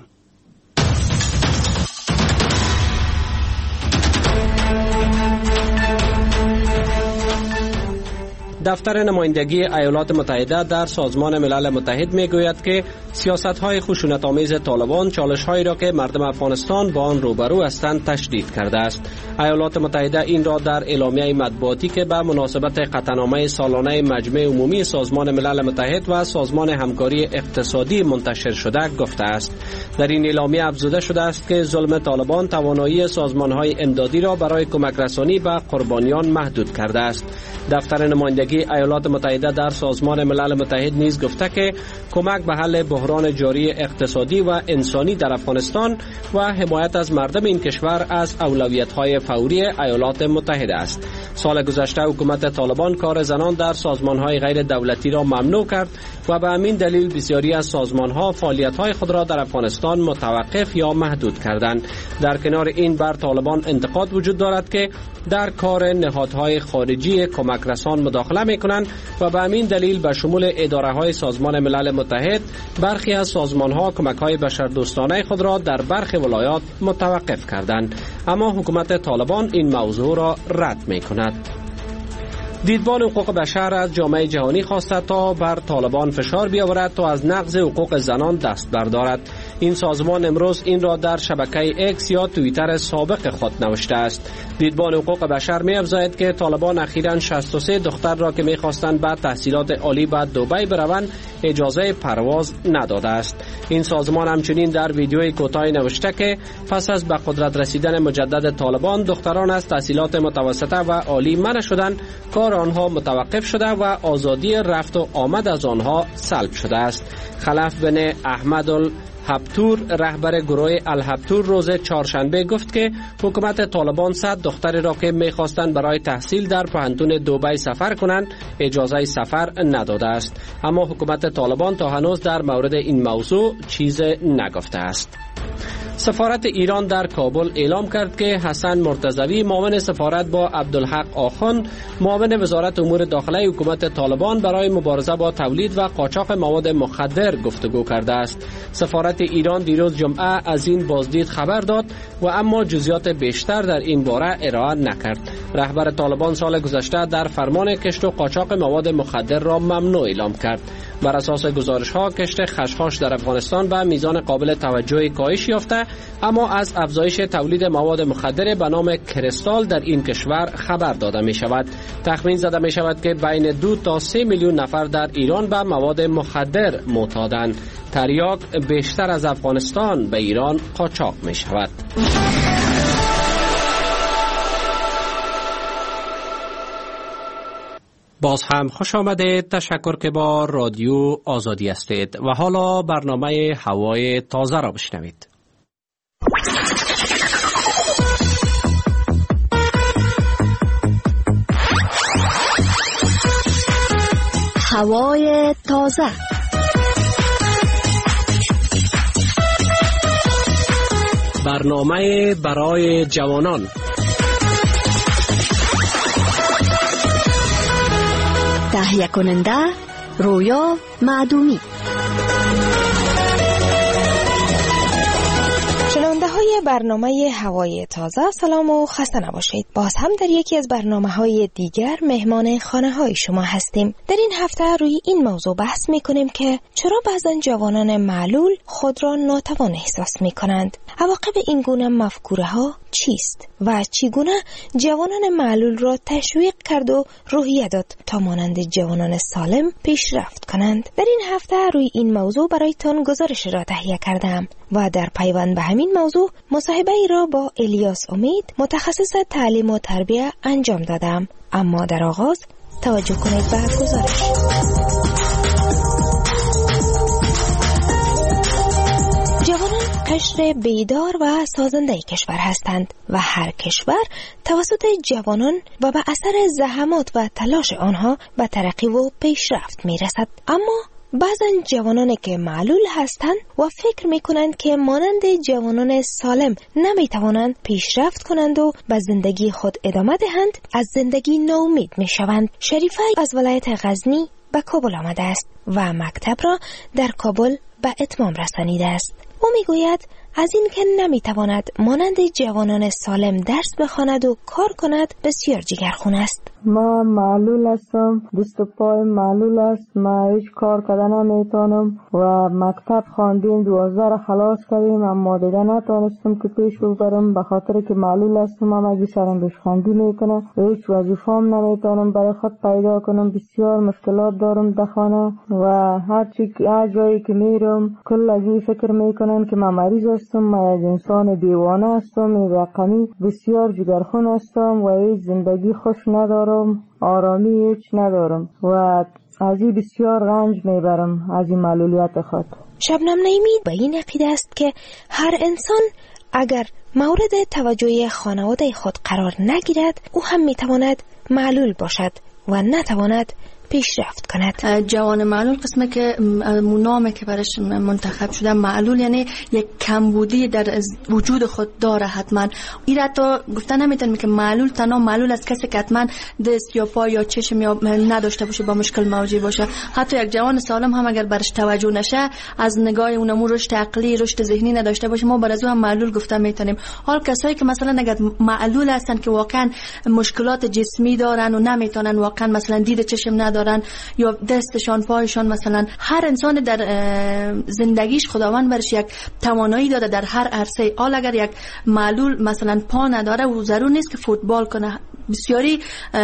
دفتر نمایندگی ایالات متحده در سازمان ملل متحد میگوید که سیاست‌های خشونت‌آمیز طالبان چالش‌هایی را که مردم افغانستان با آن روبرو هستند تشدید کرده است. ایالات متحده این را در اعلامیه مطبوعاتی که به مناسبت قطعنامه سالانه مجمع عمومی سازمان ملل متحد و سازمان همکاری اقتصادی منتشر شده گفته است. در این اعلامیه افزوده شده است که ظلم طالبان توانایی سازمان‌های امدادی را برای کمک رسانی به قربانیان محدود کرده است. دفتر نمایندگی ایالات متحده در سازمان ملل متحد نیز گفته که کمک به حل بحران جاری اقتصادی و انسانی در افغانستان و حمایت از مردم این کشور از اولویت‌های فوری ایالات متحده است. سال گذشته حکومت طالبان کار زنان در سازمان‌های غیر دولتی را ممنوع کرد و به همین دلیل بسیاری از سازمان‌ها فعالیت‌های خود را در افغانستان متوقف یا محدود کردند. در کنار این بر طالبان انتقاد وجود دارد که در کار نهادهای خارجی کمک رسان مداخله می‌کنند و به همین دلیل به شمول اداره‌های سازمان ملل متحد برخی از سازمان‌ها کمک‌های بشردوستانه خود را در برخی ولایات متوقف کردند، اما حکومت طالبان این موضوع را رد می‌کند. دیدبان حقوق بشر از جامعه جهانی خواسته تا بر طالبان فشار بیاورد تا از نقض حقوق زنان دست بردارد. این سازمان امروز این را در شبکه اکس یا توییتر سابق خود نوشته است. دیدبان حقوق بشر می‌افزاید که طالبان اخیراً 63 دختر را که می‌خواستند به تحصیلات عالی به دبی بروند اجازه پرواز نداده است. این سازمان همچنین در ویدیوی کوتاهی نوشته که پس از به قدرت رسیدن مجدد طالبان دختران از تحصیلات متوسطه و عالی منع شدند، کار آنها متوقف شده و آزادی رفت و آمد از آنها سلب شده است. خلف بن احمد هبتور رهبر گروه الهبتور روز چهارشنبه گفت که حکومت طالبان 100 دختری را که می‌خواستند برای تحصیل در پهنتون دبی سفر کنند اجازه سفر نداده است، اما حکومت طالبان تا هنوز در مورد این موضوع چیز نگفته است. سفارت ایران در کابل اعلام کرد که حسن مرتضوی معاون سفارت با عبدالحق آخوند معاون وزارت امور داخله حکومت طالبان برای مبارزه با تولید و قاچاق مواد مخدر گفتگو کرده است. سفارت ایران دیروز جمعه از این بازدید خبر داد و اما جزئیات بیشتر در این باره ارائه نکرد. رهبر طالبان سال گذشته در فرمان کشت و قاچاق مواد مخدر را ممنوع اعلام کرد. بر اساس گزارش‌ها کشت خشخاش در افغانستان به میزان قابل توجهی کاهش یافته، اما از افزایش تولید مواد مخدر به نام کریستال در این کشور خبر داده می شود. تخمین زده می شود که بین 2 تا 3 میلیون نفر در ایران به مواد مخدر معتادند. تریاک بیشتر از افغانستان به ایران قاچاق می شود. باز هم خوش آمدید. تشکر که با رادیو آزادی هستید و حالا برنامه هوای تازه را بشنوید. هوای تازه. برنامه برای جوانان. تهیه کننده رویا معدومی. شنونده های برنامه هوای تازه، سلام و خسته نباشید. باز هم در یکی از برنامه های دیگر مهمان خانه های شما هستیم. در این هفته روی این موضوع بحث می کنیم که چرا بعضا جوانان معلول خود را ناتوان احساس می کنند. عواقب این گونه مفکوره ها چیست و چگونه جوانان معلول را تشویق کرد و روحیه داد تا مانند جوانان سالم پیشرفت کنند. در این هفته روی این موضوع برایتان گزارش را تهیه کردم و در پیوند به همین موضوع مصاحبه ای را با الیاس امید متخصص تعلیم و تربیت انجام دادم. اما در آغاز توجه کنید به گزارش. جوانان قشر بیدار و سازنده کشور هستند و هر کشور توسط جوانان و به اثر زحمات و تلاش آنها به ترقی و پیشرفت می رسد. اما بعضا جوانانی که معلول هستند و فکر می کنند که مانند جوانان سالم نمی توانند پیشرفت کنند و به زندگی خود ادامه دهند، از زندگی ناامید می شوند. شریفه از ولایت غزنی به کابل آمده است و مکتب را در کابل به اتمام رسانیده است. او می گوید از این که نمی تواند مانند جوانان سالم درس بخواند و کار کند بسیار جگرخون است. ما معلول هستم، دست و پای معلول است، ما هیچ کار کردن نمیتونم و مکتب خواندیم 12 را خلاص کردیم اما دیگه نتونستم که پیش ببرم به خاطر که معلول هستم. اگه سرم بهش خواندی میکنه هیچ وظیفه‌ام نمیتونم برای خود پیدا کنم، بسیار مشکلات دارم در خانه و هر جایی که میرم کل از این فکر میکنن که من مریض هستم، من از انسان دیوانه هستم، رقمی بسیار جگرخون هستم و هیچ زندگی خوش ندارم، آرامی هیچ ندارم و از این بسیار رنج میبرم از این معلولیت خود. شبنم نعیمی به این عقیده است که هر انسان اگر مورد توجه خانواده خود قرار نگیرد او هم میتواند معلول باشد و نتواند پیشرفت کند. جوان معلول قسمه که نامی که برش منتخب شده معلول یعنی یک کمبودی در وجود خود داره حتما. این را تا گفتن نمیتونم که معلول تنها معلول از کسی که حتما دست یا پا یا چشم یا نداشته باشه با مشکل مواجه باشه. حتی یک جوان سالم هم اگر برش توجه نشه از نگاه اونمو رشد عقلی رشد ذهنی نداشته باشه ما برای هم معلول گفتن میتونیم. حال کسایی که مثلا اگر معلول هستن که واقعا مشکلات جسمی دارن و نمیتونن واقعا مثلا دید چشم ندارن یا دستشان پایشان، مثلا هر انسان در زندگیش خداوند برش یک توانایی داده در هر عرصه. حال اگر یک معلول مثلا پا نداره و ضرور نیست که فوتبال کنه، بسیاری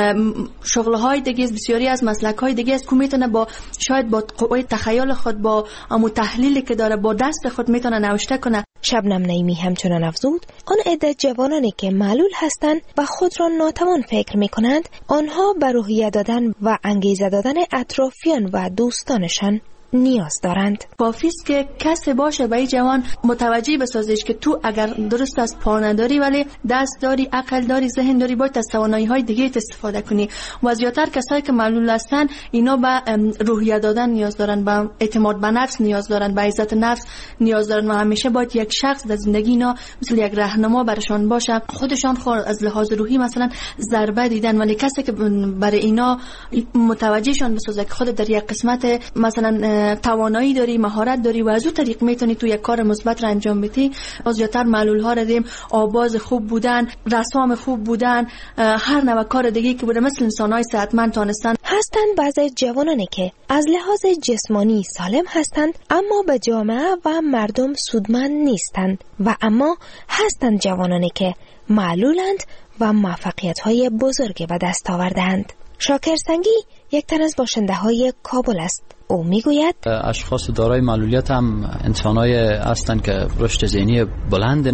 شغل‌های دیگه، بسیاری از مسلک‌های دیگه است که میتونه با شاید با قوه تخیل خود با امو تحلیلی که داره با دست خود میتونه نوشته کنه. شبنم نعیمی همچنان افزود آن عده جوانانی که معلول هستند و خود را ناتوان فکر میکنند آنها به روحیه دادن و انگیزه دادن اطرافیان و دوستانشان نیاز دارند. کافی است که کسی باشه به این جوان متوجه بسازیش که تو اگر درست از پا نداری ولی دست داری، عقل داری، ذهن داری، باید از توانایی‌های دیگه استفاده کنی. و زیاتر کسایی که معلول هستن اینا به روحیه دادن نیاز دارن، به اعتماد به نفس نیاز دارن، به عزت نفس نیاز دارن و همیشه باید یک شخص در زندگی اینا مثل یک راهنما برشان باشه. خودشان از لحاظ روحی مثلا ضربه دیدن ولی کسی که برای اینا متوجهشان بسازه که خود در یک قسمت مثلا توانایی داری، مهارت داری و از اون طریق میتونی تو یک کار مثبت را انجام بدی. از زیاتر معلول ها را دیم آواز خوب بودن، رسام خوب بودن، هر نوع کار دیگه که بوده مثل انسان‌های صحتمند تانستن. هستند بعضی جوانانی که از لحاظ جسمانی سالم هستند اما به جامعه و مردم سودمند نیستند و اما هستند جوانانی که معلولند و موفقیت‌های بزرگی به دست آوردند. شاکر سنگی یک تن از باشنده های کابل است. او میگوید اشخاص دارای معلولیت هم انسانای هستند که رشد ذهنی بلند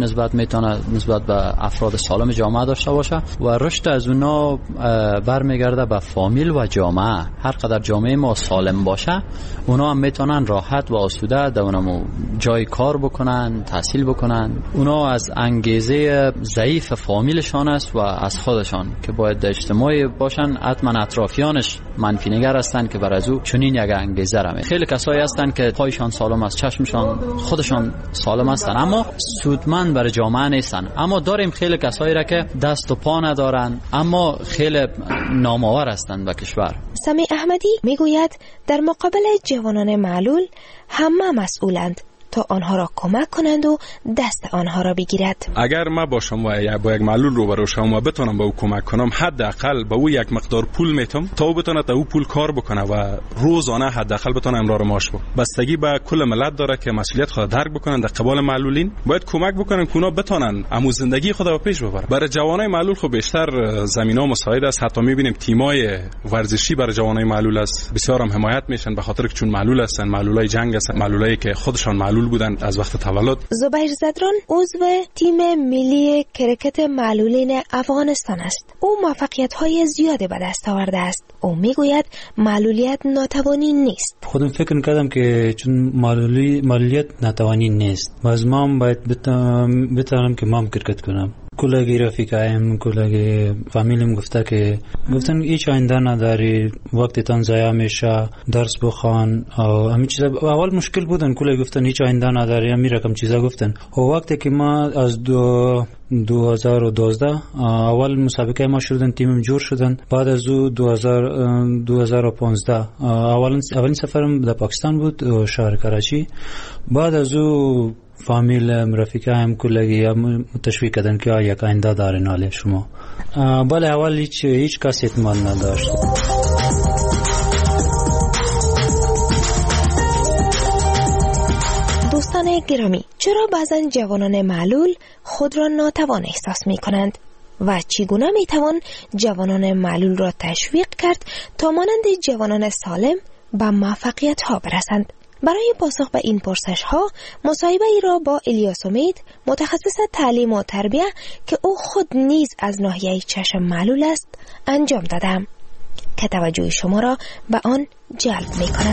نسبت به افراد سالم جامعه داشته باشه و رشد از اونا برمیگرده به فامیل و جامعه. هر قدر جامعه ما سالم باشه اونا هم میتونن راحت و آسوده در اونمو جای کار بکنن، تحصیل بکنن. اونا از انگیزه ضعیف فامیلشان است و از خودشان که باید اجتماعی باشن، حتما اطرافیانش منفی نگر هستند که بر از او چنین یک انگیزه خیلی کسایی هستن که پایشان سالم است، چشمشان خودشان سالم هستن اما سودمند برای جامعه نیستن. اما داریم خیلی کسایی را که دست و پا ندارن اما خیلی نامآور هستند به کشور. سمی احمدی میگوید در مقابل جوانان معلول همه مسئولند تا آنها را کمک کنند و دست آنها را بگیرد. اگر ما باشم و با یک معلول روبرو شم و بتونم به او کمک کنم، حداقل به او یک مقدار پول میتم تا او بتونه تا او پول کار بکنه و روزانه حداقل بتونه امرار معاش بکنه. بستگی به کل ملت داره که مسئولیت خود درک بکنن. در قبال معلولین باید کمک بکنن که اونا بتونن امو زندگی خود رو پیش ببرن. برای جوانای معلول خب بیشتر زمینا مساعد است. حتی میبینیم تیمای ورزشی برای جوانای معلول است، بسیار هم حمایت میشن به خاطر که چون معلول هستن، معلولای جنگ هستن، معلولایی که خودشان معلول معلول بودن از وقت تولد. زبیر زدران عضو تیم ملی کرکت معلولین افغانستان است. او موفقیت‌های زیادی به دست آورده است. او میگوید معلولیت ناتوانی نیست. خودم فکر کردم که چون معلولیت ناتوانی نیست، باز ما باید بتونم که ما کرکت کنم. کلاگی رفیقایم، کلاگی فامیلیم گفتن هیچ آینده نداری، وقتی تان ضایع میشه، درس بخوان و همین چیزا. اول مشکل بودن، کلاگی گفتن هیچ آینده نداری، همین رقم چیزا گفتن. و وقتی که ما از 2012 اول مسابقه ما شدن، تیمم جور شدن، بعد از او 2015 اولین سفرم در پاکستان بود، شهر کراچی. بعد از او فامیل رفیقایم کلگی تشویق کردن که یک آینده دارین حالی شما. بله اول هیچ کس اعتماد نداشت. دوستان گرامی، چرا بعضن جوانان معلول خود را ناتوان احساس می کنند و چگونه می توان جوانان معلول را تشویق کرد تا مانند جوانان سالم به موفقیت ها برسند؟ برای پاسخ به این پرسش ها مصاحبه ای را با الیاس امید، متخصص تعلیم و تربیه که او خود نیز از ناحیه چشم معلول است، انجام دادم که توجه شما را به آن جلب می کنم.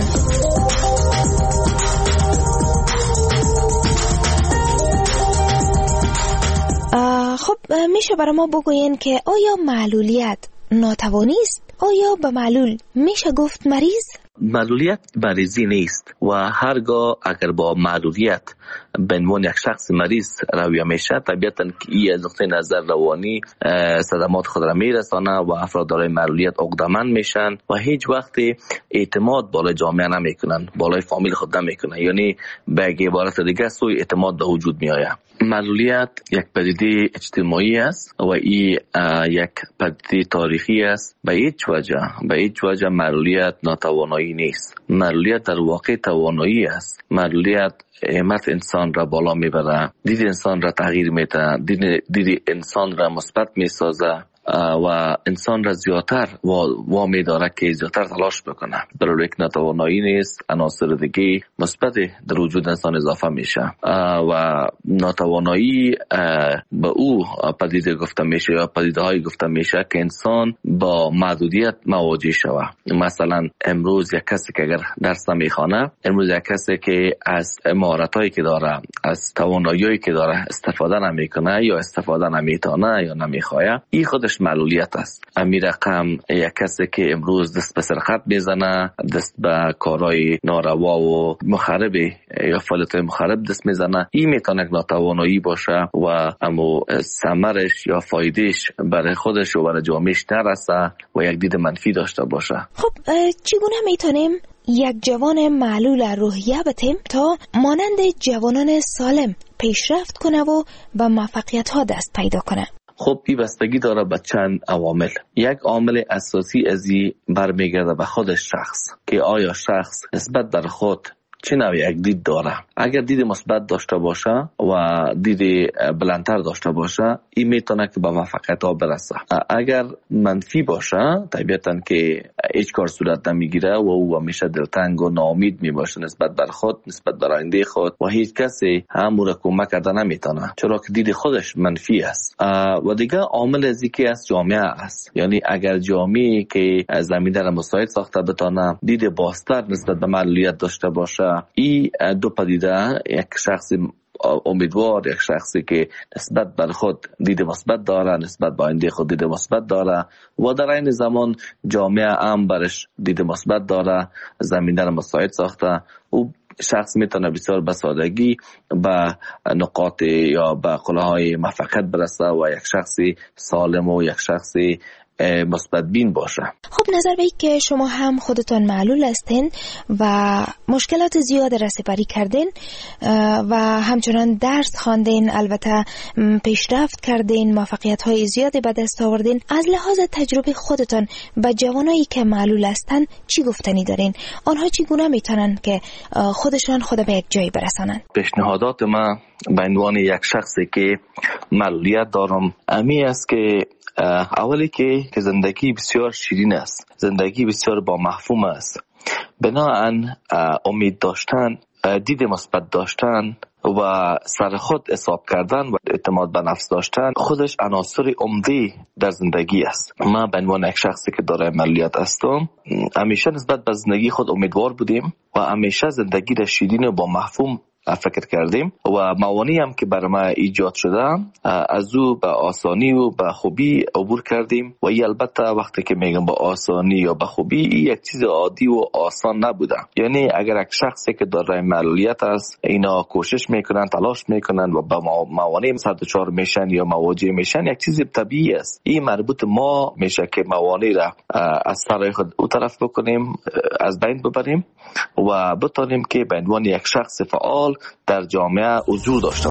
خب میشه برای ما بگوین که آیا معلولیت ناتوانی است؟ آیا به معلول میشه گفت مریض؟ معلولیت مریضی نیست و هرگاه اگر با معلولیت به عنوان یک شخص مریض رویه میشه، طبیعتاً که این از نقطه نظر روانی صدمات خود را میرسانه و افراد دارای معلولیت عقده‌مند میشن و هیچ وقت اعتماد بالای جامعه نمیکنن، بالای فامیل خود نمیکنن، یعنی به عبارت دیگه سوء اعتماد به وجود میآید. معلولیت یک پدیده اجتماعی است و این یک پدیده تاریخی است. به هیچ وجه معلولیت ناتوانایی نیست. معلولیت در واقع توانایی است. معلولیت همت انسان را بالا میبره، دید انسان را تغییر میده، دید انسان را مثبت میسازه و انسان را زیادتر وامی داره که زیادتر تلاش بکنه. در یک ناتوانایی نیست، عناصر دیگه مثبت در وجود انسان اضافه میشه و ناتوانایی به او پدیده گفته میشه یا پدیده های گفته میشه که انسان با محدودیت مواجه شوه. مثلا امروز یک کسی که اگر درس نمیخوانه، امروز یک کسی که از مهارتایی که داره، از توانایی‌هایی که داره استفاده نمیکنه یا استفاده نمیتونه یا نمیخواه، این خودش معلولیت است. امی رقم یک کسی که امروز دست به سرقت میزنه، دست به کارهای ناروا و مخربی یا فعالیت‌های مخرب دست میزنه، این میتونه ناتوانایی باشه و اما ثمرش یا فایدهش برای خودش و برای جامعهش نرسه و یک دید منفی داشته باشه. خب چگونه میتونیم یک جوان معلول روحیه بتیم تا مانند جوانان سالم پیشرفت کنه و به موفقیت ها دست پیدا کنه؟ خب این بستگی داره به چند عوامل. یک عامل اساسی از این برمیگرده به خود شخص که آیا شخص نسبت در خود چه نوع یک دید داره. اگر دید مثبت داشته باشه و دید بلندتر داشته باشه، این میتونه که به موفقیت ها برسه. اگر منفی باشه، طبیعتاً که هیچ کار صورت نمیگیره و او همیشه دلتنگ و ناامید میباشه نسبت بر خود، نسبت بر آینده خود و هیچ کسی هم را کمک کرده نمیتونه، چرا که دید خودش منفی است. و دیگه عامل از اینکه از جامعه است، یعنی اگر جامعه که زمینه را مساعد ساخته بتونه دید بازتر نسبت به معلولیت داشته باشه، این دو پدیده، یک شخص امیدوار، یک شخصی که نسبت بر خود دید مثبت داره، نسبت به آینده خود دید مثبت داره و در این زمان جامعه هم برش دید مثبت داره، زمینه را مساعد ساخته، او شخص میتونه بسیار به سادگی به نقاط یا به قله‌های موفقیت برسه و یک شخصی سالم و یک شخصی مثبت بین باشه. خب نظر به این که شما هم خودتان معلول هستین و مشکلات زیاد را سپری کردین و همچنان درس خواندین، البته پیشرفت کردین، موفقیت های زیادی به دست آوردین، از لحاظ تجربه خودتان به جوانایی که معلول هستن چی گفتنی دارین؟ آنها چگونه میتونن که خودشان خود به یک جایی برسانن؟ پیشنهادات من به عنوان یک شخصی که معلولیت دارم امی است که اولی که زندگی بسیار شیرین است، زندگی بسیار با مفهوم است. بنابراین امید داشتن دید مثبت داشتن و سر خود حساب کردن و اعتماد به نفس داشتن خودش عناصر عمده در زندگی است. ما به عنوان یک شخصی که دارای معلولیت هستم همیشه نسبت به زندگی خود امیدوار بودیم و همیشه زندگی را شیرین و با مفهوم فکر کردیم و موانعی هم که برای ما ایجاد شده از او به آسانی و به خوبی عبور کردیم و این البته وقتی که میگم با آسانی یا به خوبی یک چیز عادی و آسان نبوده. یعنی اگر یک شخصی که دارای معلولیت است اینا کوشش میکنن تلاش میکنن و با موانع صدوچار میشن یا مواجه میشن یک چیز طبیعی است. این مربوط ما میشه که موانع را از سر خود او طرف بکنیم از بین ببریم و بتونیم که به عنوان یک شخص فعال در جامعه حضور داشته.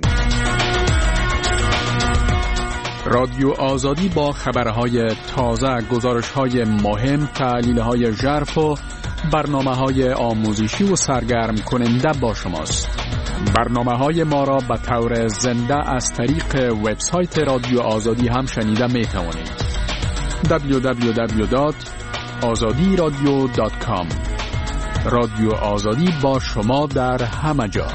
رادیو آزادی با خبرهای تازه، گزارش‌های مهم، تحلیل‌های ژرف و برنامه‌های آموزشی و سرگرم کننده با شماست. برنامه‌های ما را به طور زنده از طریق وبسایت رادیو آزادی هم شنیده می‌توانید. www.azadiradio.com. رادیو آزادی با شما در همه جا.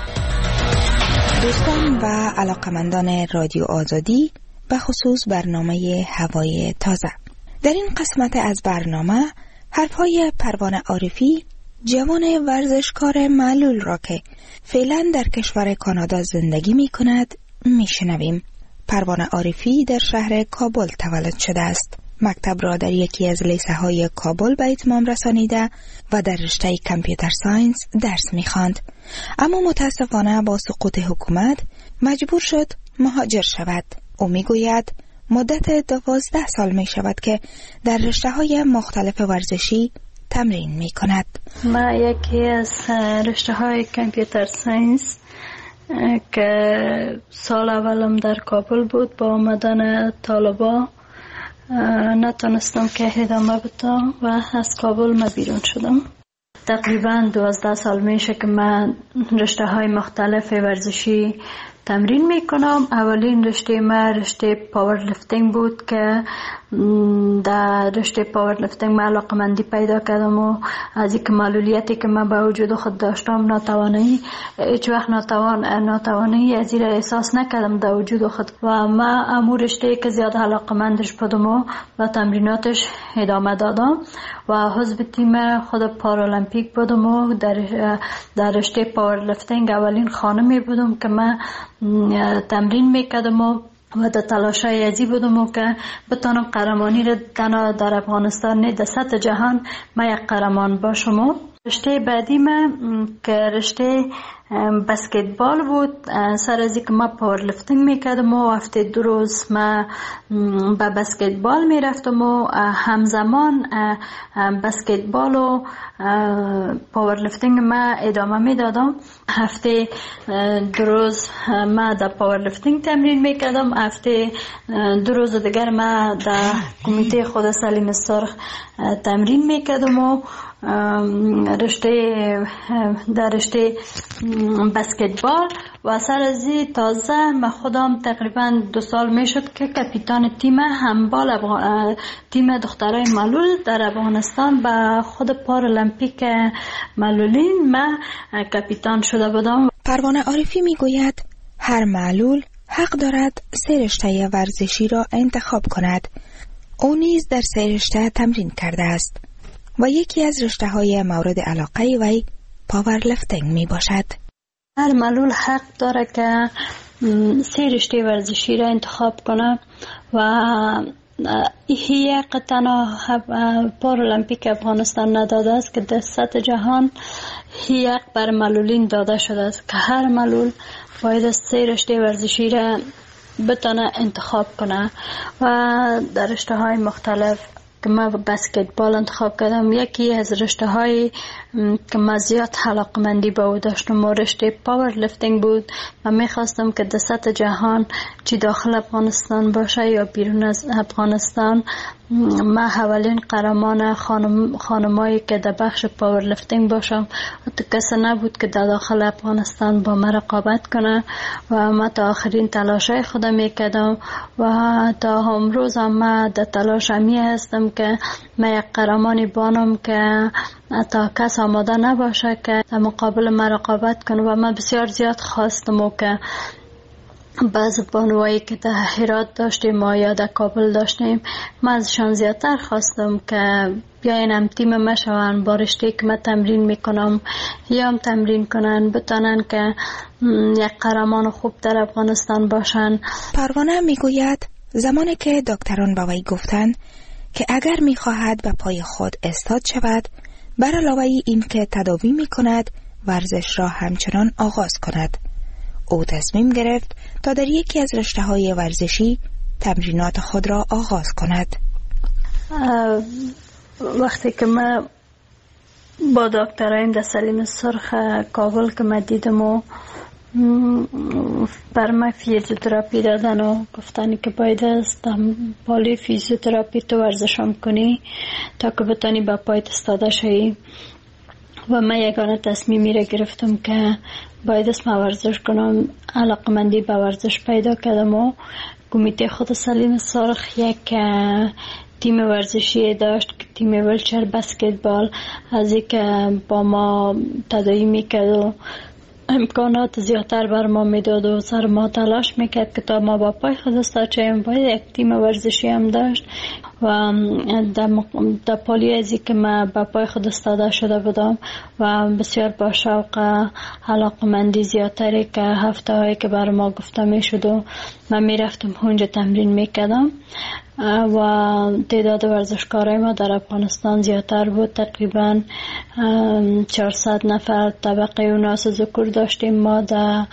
دوستان و علاقمندان رادیو آزادی، به خصوص برنامه هوای تازه، در این قسمت از برنامه حرفهای پروانه عارفی، جوان ورزشکار معلول را که فعلا در کشور کانادا زندگی می کند می شنویم. پروانه عارفی در شهر کابل تولد شده است. مکتب را در یکی از لیسه های کابل به اتمام رسانیده و در رشته کامپیوتر ساینس درس می خواند. اما متاسفانه با سقوط حکومت مجبور شد مهاجر شود. او می گوید مدت 12 سال می شود که در رشته های مختلف ورزشی تمرین می کند. ما یکی از رشته های کامپیوتر ساینس که سال اولم در کابل بود، با آمدن طالبا نتونستم که ادامه بدم و از کابل ما بیرون شدم. تقریبا 12 سال میشه که من رشته های مختلف ورزشی تمرین میکنم. اولین رشته ما رشته پاور لیفتینگ بود که در رشته پاور لیفتینگ من علاقمندی پیدا کردم و از یک معلولیتی که من با وجود خود داشتم ناتوانی هیچ وقت ناتوانی از این احساس نکردم در وجود خود و من امور رشته که زیاد علاقمندش بودم و با تمریناتش ادامه دادم و حزب تیم خود پارالمپیک بودم و در رشته پاور لیفتینگ اولین خانمی بودم که من تمرین میکردم و در تلاشای ازی بودم که بتانم قهرمانی را تنها در افغانستان نه در سطح جهان من یک قهرمان باشم. رشته بعدی من که رشته بسکتبال بود. سر از اینکه ما پاور لیفتینگ میکردم و هفته 2 روز ما به بسکتبال میرفتم و همزمان بسکتبال و پاور لیفتینگ ما ادامه میدادم. هفته 2 روز ما در پاور لیفتینگ تمرین میکردم، هفته 2 روز دیگر ما در کمیته خود سلیم سرخ تمرین میکردم و در رشته بسکتبال و سر از تازه من خودم تقریبا 2 سال میشد که کاپیتان تیم هندبال تیم دخترای معلول در افغانستان به خود پارالمپیک معلولین من کاپیتان شده بودم. پروانه عارفی میگوید هر معلول حق دارد 3 رشته ورزشی را انتخاب کند. او نیز در 3 رشته تمرین کرده است و یکی از رشته های مورد علاقه وی پاور لیفتینگ می باشد. هر معلول حق داره که 3 رشته ورزشی را انتخاب کنه و یک تنها پارالمپیک افغانستان نداده است که در سطح جهان یک بر معلولین داده شده است که هر معلول باید 3 رشته ورزشی را بتونه انتخاب کنه و در رشته های مختلف که من بسکتبال انتخاب کردم. یکی از رشته های که من زیاد علاقمندی به او داشتم و رشته پاور لیفتینگ بود. من میخواستم که در سطح جهان چی داخل افغانستان باشه یا بیرون از افغانستان ما اولین قهرمان خانمایی که در بخش پاورلیفتینگ باشم. حتی کسی نبود که در داخل افغانستان با من رقابت کنه و ما تا آخرین تلاشای خودم میکردم و تا امروز هم ما در تلاش همی هستم که ما یک قهرمانی بانم که تا کس آماده نباشه که در مقابل ما رقابت کنه. و من بسیار زیاد خواستم و که بعض بانوایی که در هرات داشتیم ما یا در کابل داشتیم، من ازشان زیادتر خواستم که بیاین هم تیم ما شوان، با رشته که من تمرین میکنم یا هم تمرین کنن، بتانن که یک قهرمان خوب در افغانستان باشن. پروانه میگوید زمانی که دکتران با وی گفتند که اگر میخواهد به پای خود استاد شود، بر علاوه این که تداوی میکند ورزش را همچنان آغاز کند. او تصمیم گرفت تا در یکی از رشته‌های ورزشی تمرینات خود را آغاز کند. وقتی که من با دکتران در سلیم سرخ کابل که من دیدم و بر من فیزیوتراپی دادن و گفتن که باید از پالی فیزیوتراپی تو ورزشم کنی تا که بتانی با پایت استاده شوی. و من یگانه تصمیمی را گرفتم که باید اسم ورزش کنم. علاقمندی به ورزش پیدا کردم و کمیته خود سلیم سرخ یک تیم ورزشی داشت که تیم ویلچر بسکتبال، از این که با ما تداوی میکرد و امکانات زیادتر بر ما میداد و سر ما تلاش میکرد که تا ما با پای خود استاد شویم. باید یک تیم ورزشی هم داشت و در پالی ازی که من با پای خود استاده شده بودم و بسیار با شوق علاقمندی زیادتری که هفته هایی که بر ما گفته میشد و من میرفتم اونجا تمرین میکردم و تعداد ورزشکارای ما در افغانستان زیادتر بود. تقریبا 400 نفر طبقه اوناس ذکور داشتیم ما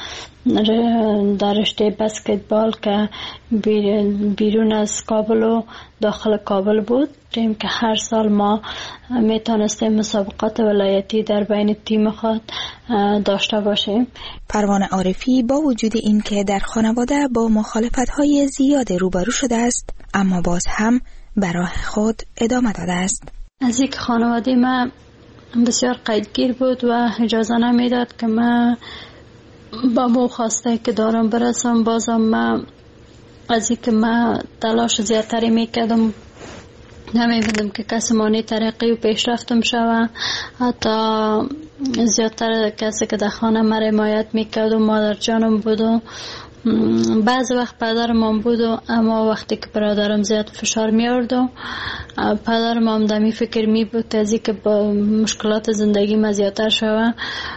در رشته بسکتبال که بیرون از کابل و داخل کابل بود. که هر سال ما میتونستیم مسابقات ولایتی در بین تیم خود داشته باشیم. پروانه عارفی با وجود این که در خانواده با مخالفت‌های زیاد روبرو شده است، اما باز هم به راه خود ادامه داده است. از یک خانواده ما بسیار قیدگیر بود و اجازه نمیداد که من با مو خواسته که دارم برسم. بازم من از این که من تلاش زیادتری میکردم، نمی‌بودم که کسی مانی ترقی و پیشرفتم شوه. حتی زیادتر کسی که در خانه من حمایت میکرد و مادر جانم بود و بعض وقت پدرم هم بود و اما وقتی که برادرم زیاد فشار میارد و پدرم هم دمی فکر می بود از این که با مشکلات زندگی ما زیادتر شوه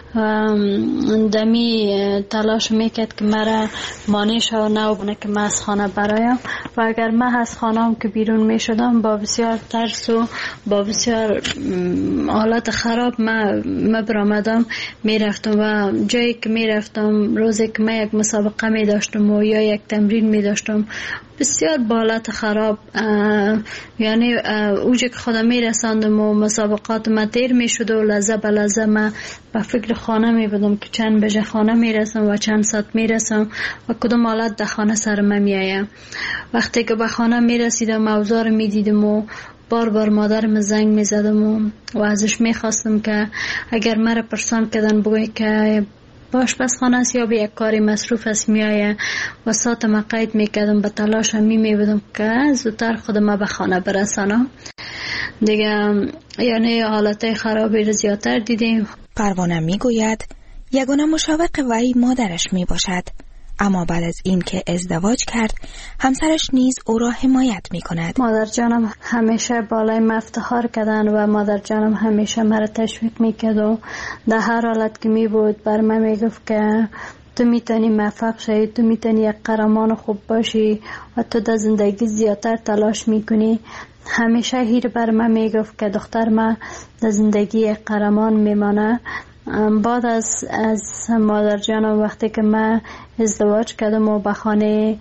دمی تلاش میکرد که مرا مانع شوه نبونه که من از خانه برایم. و اگر من از خانه هم که بیرون میشدم با بسیار ترس و با بسیار حالت خراب من برآمدم میرفتم و جایی که میرفتم روزی که من یک مسابقه می داشتم و یا یک تمرین می داشتم بسیار با حالت خراب، یعنی اوجه که خودم می رساندم و مسابقات ما تیر می شد و لحظه به لحظه من به فکر خانه می بودم که چند بجه خانه می رسم و چند ساعت می رسم و کدام حالت در خانه سر من می آیم. وقتی که به خانه می رسیدم اوضاع می دیدم و بار بار مادرم زنگ می زدم و ازش می خواستم که اگر مرا پرسان کردن بگوی که باش بس خانه است یا به یک کاری مصروف است میایه و ساعت ما قید میکردم، به تلاش هم میبودم که زودتر خودم به خانه برسانم دیگه. یعنی حالت خرابی رو زیادتر دیدیم. پروانه میگوید یگانه مشوق وی مادرش میباشد، اما بعد از این که ازدواج کرد همسرش نیز او را حمایت می کند. مادر جانم همیشه بالای من افتخار کردن و مادر جانم همیشه مرا تشویق می کرد و در هر حالت که می بود بر من می گفت که تو میتونی موفق شی، تو میتونی یک قهرمان خوب باشی و تو در زندگی زیادتر تلاش میکنی. همیشه هیر بر من می گفت که دختر من در زندگی یک قهرمان میمانه. بعد از مادر جانم وقتی که من ازدواج کردم و به خانه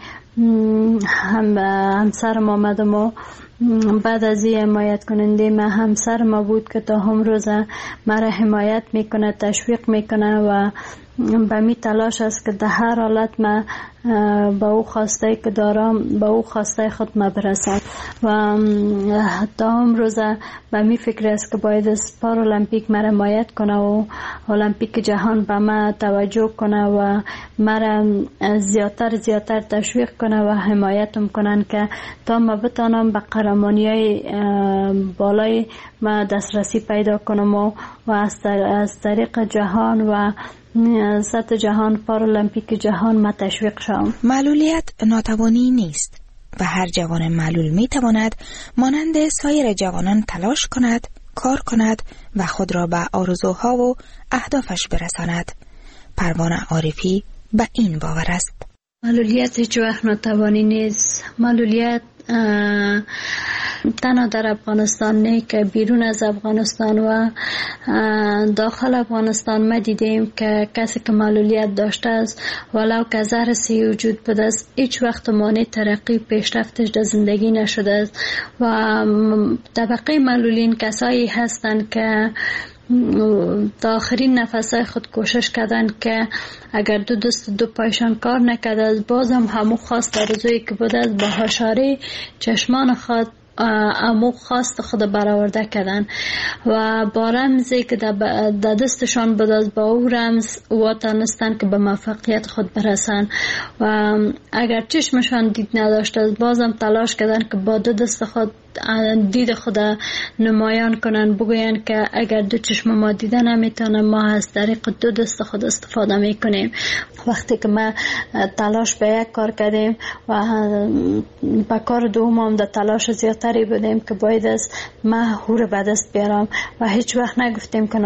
همسرم آمدم و بعد از این حمایت کننده من همسر ما بود که تا هم روزه مرا حمایت میکنه، تشویق میکنه و به می تلاش است که در هر حالت من به او خواسته که دارم به او خواسته خود ما برسد و تا هم روزه به می فکر است که باید از پارالمپیک مرا حمایت کنه و المپیک جهان به من توجه کنه و مرا زیادتر تشویق کنه و حمایتم کنن که تا ما بتانم به قهرمانی‌های بالای ما دسترسی پیدا کنم و از طریق جهان و سطح جهان پارالمپیک جهان ما تشویق شوم. معلولیت ناتوانی نیست و هر جوان معلول می تواند مانند سایر جوانان تلاش کند، کار کند و خود را به آرزوها و اهدافش برساند. پروانه عارفی به این باور است. معلولیت هیچ وقت ناتوانی نیست. معلولیت تنها در افغانستان نه که بیرون از افغانستان و داخل افغانستان ما دیدیم که کسی که معلولیت داشته است ولو که زهر سی وجود بوده است هیچ وقت مانع ترقی پیشرفتش در زندگی نشده است و طبقه معلولین کسایی هستند که تا آخرین نفسای خود کوشش کردن که اگر دو دست دو پایشان کار نکرده است بازم همو خواست آرزویی که بوده است با هشاری چشمان خود امو خواست خود برآورده کردن و با رمزی که در دستشان بود از با او رمز واتانستن که به موفقیت خود برسن و اگر چشمشان دید نداشته است بازم تلاش کردن که با دو دست خود دید خود نمایان کنن، بگوین که اگر دو چشم ما دیده نمیتونه ما از طریق دو دست خود استفاده میکنیم. وقتی که ما تلاش به یک کار کردیم و به کار دوم هم در تلاش زیادتری بودیم که باید از ما هور به دست بیارم و هیچ وقت نگفتیم که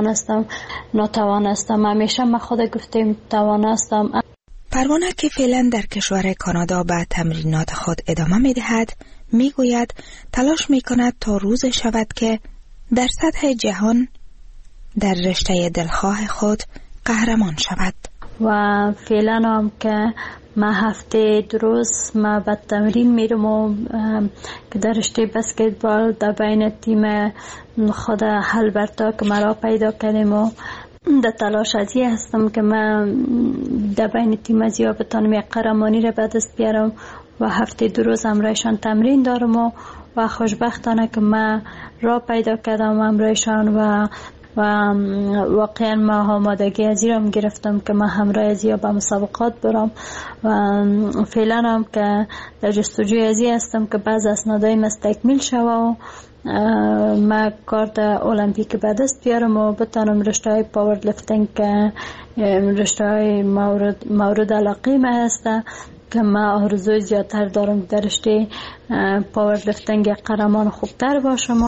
ناتوانستم. همیشه ما خود گفتیم توانستم. پروانه که فعلا در کشور کانادا به تمرینات خود ادامه میدهد میگوید تلاش میکند تا روز شود که در سطح جهان در رشته دلخواه خود قهرمان شود و فعلا هم که ما هفته روز ما به تمرین میرم و که در رشته بسکتبال در بین تیم خود هلبرتا که مرا پیدا کردیم و در تلاش ازی هستم که من در بین تیم ازیا بتانم یک قهرمانی را به دست بیارم و هفته دو روز امرایشان تمرین دارم و خوشبختانه که من را پیدا کردم امرایشان و واقعا ما آمادگی ازی را گرفتم که من همراه ازیا به مسابقات برم و فعلا هم که در جستجوی ازی هستم که بعض اسنادای مستکمیل شوه و ما کارت المپیک به دست بیارم و بتانم رشته های پاور لفتینگ که رشته های مورد علاقه ما هسته که ما آرزوی زیادتر دارم در رشته پاور لفتینگ قهرمان خوبتر باشم.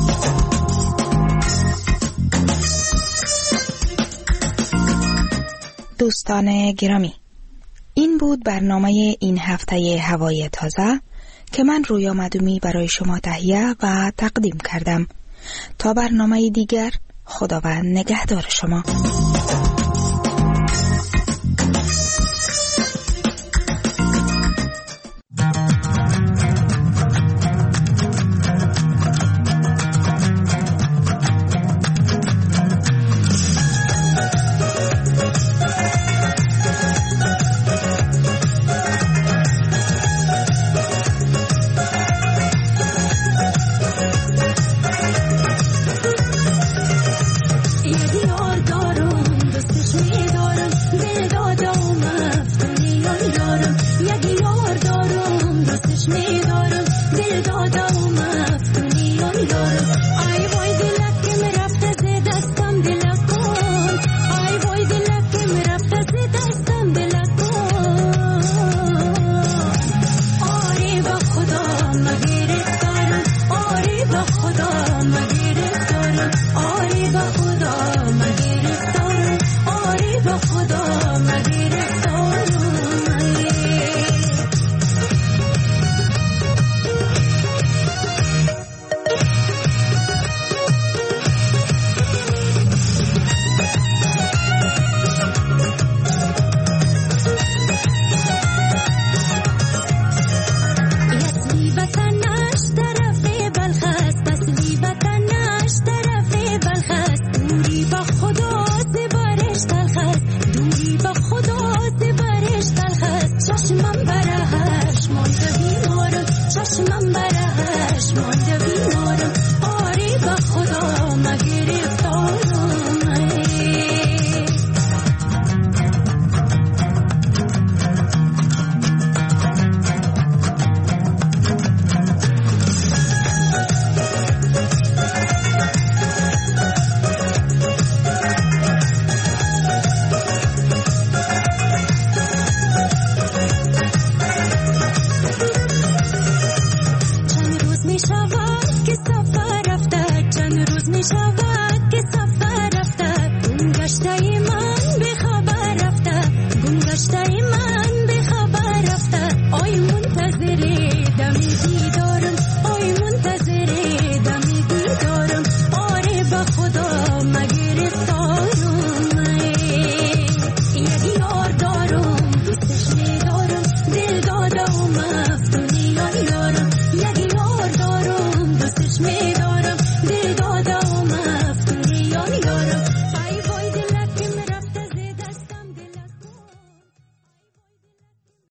دوستان گرامی، این بود برنامه این هفته هوای تازه که من رویا مدومی برای شما تهیه و تقدیم کردم. تا برنامه دیگر، خداوند نگهدار شما.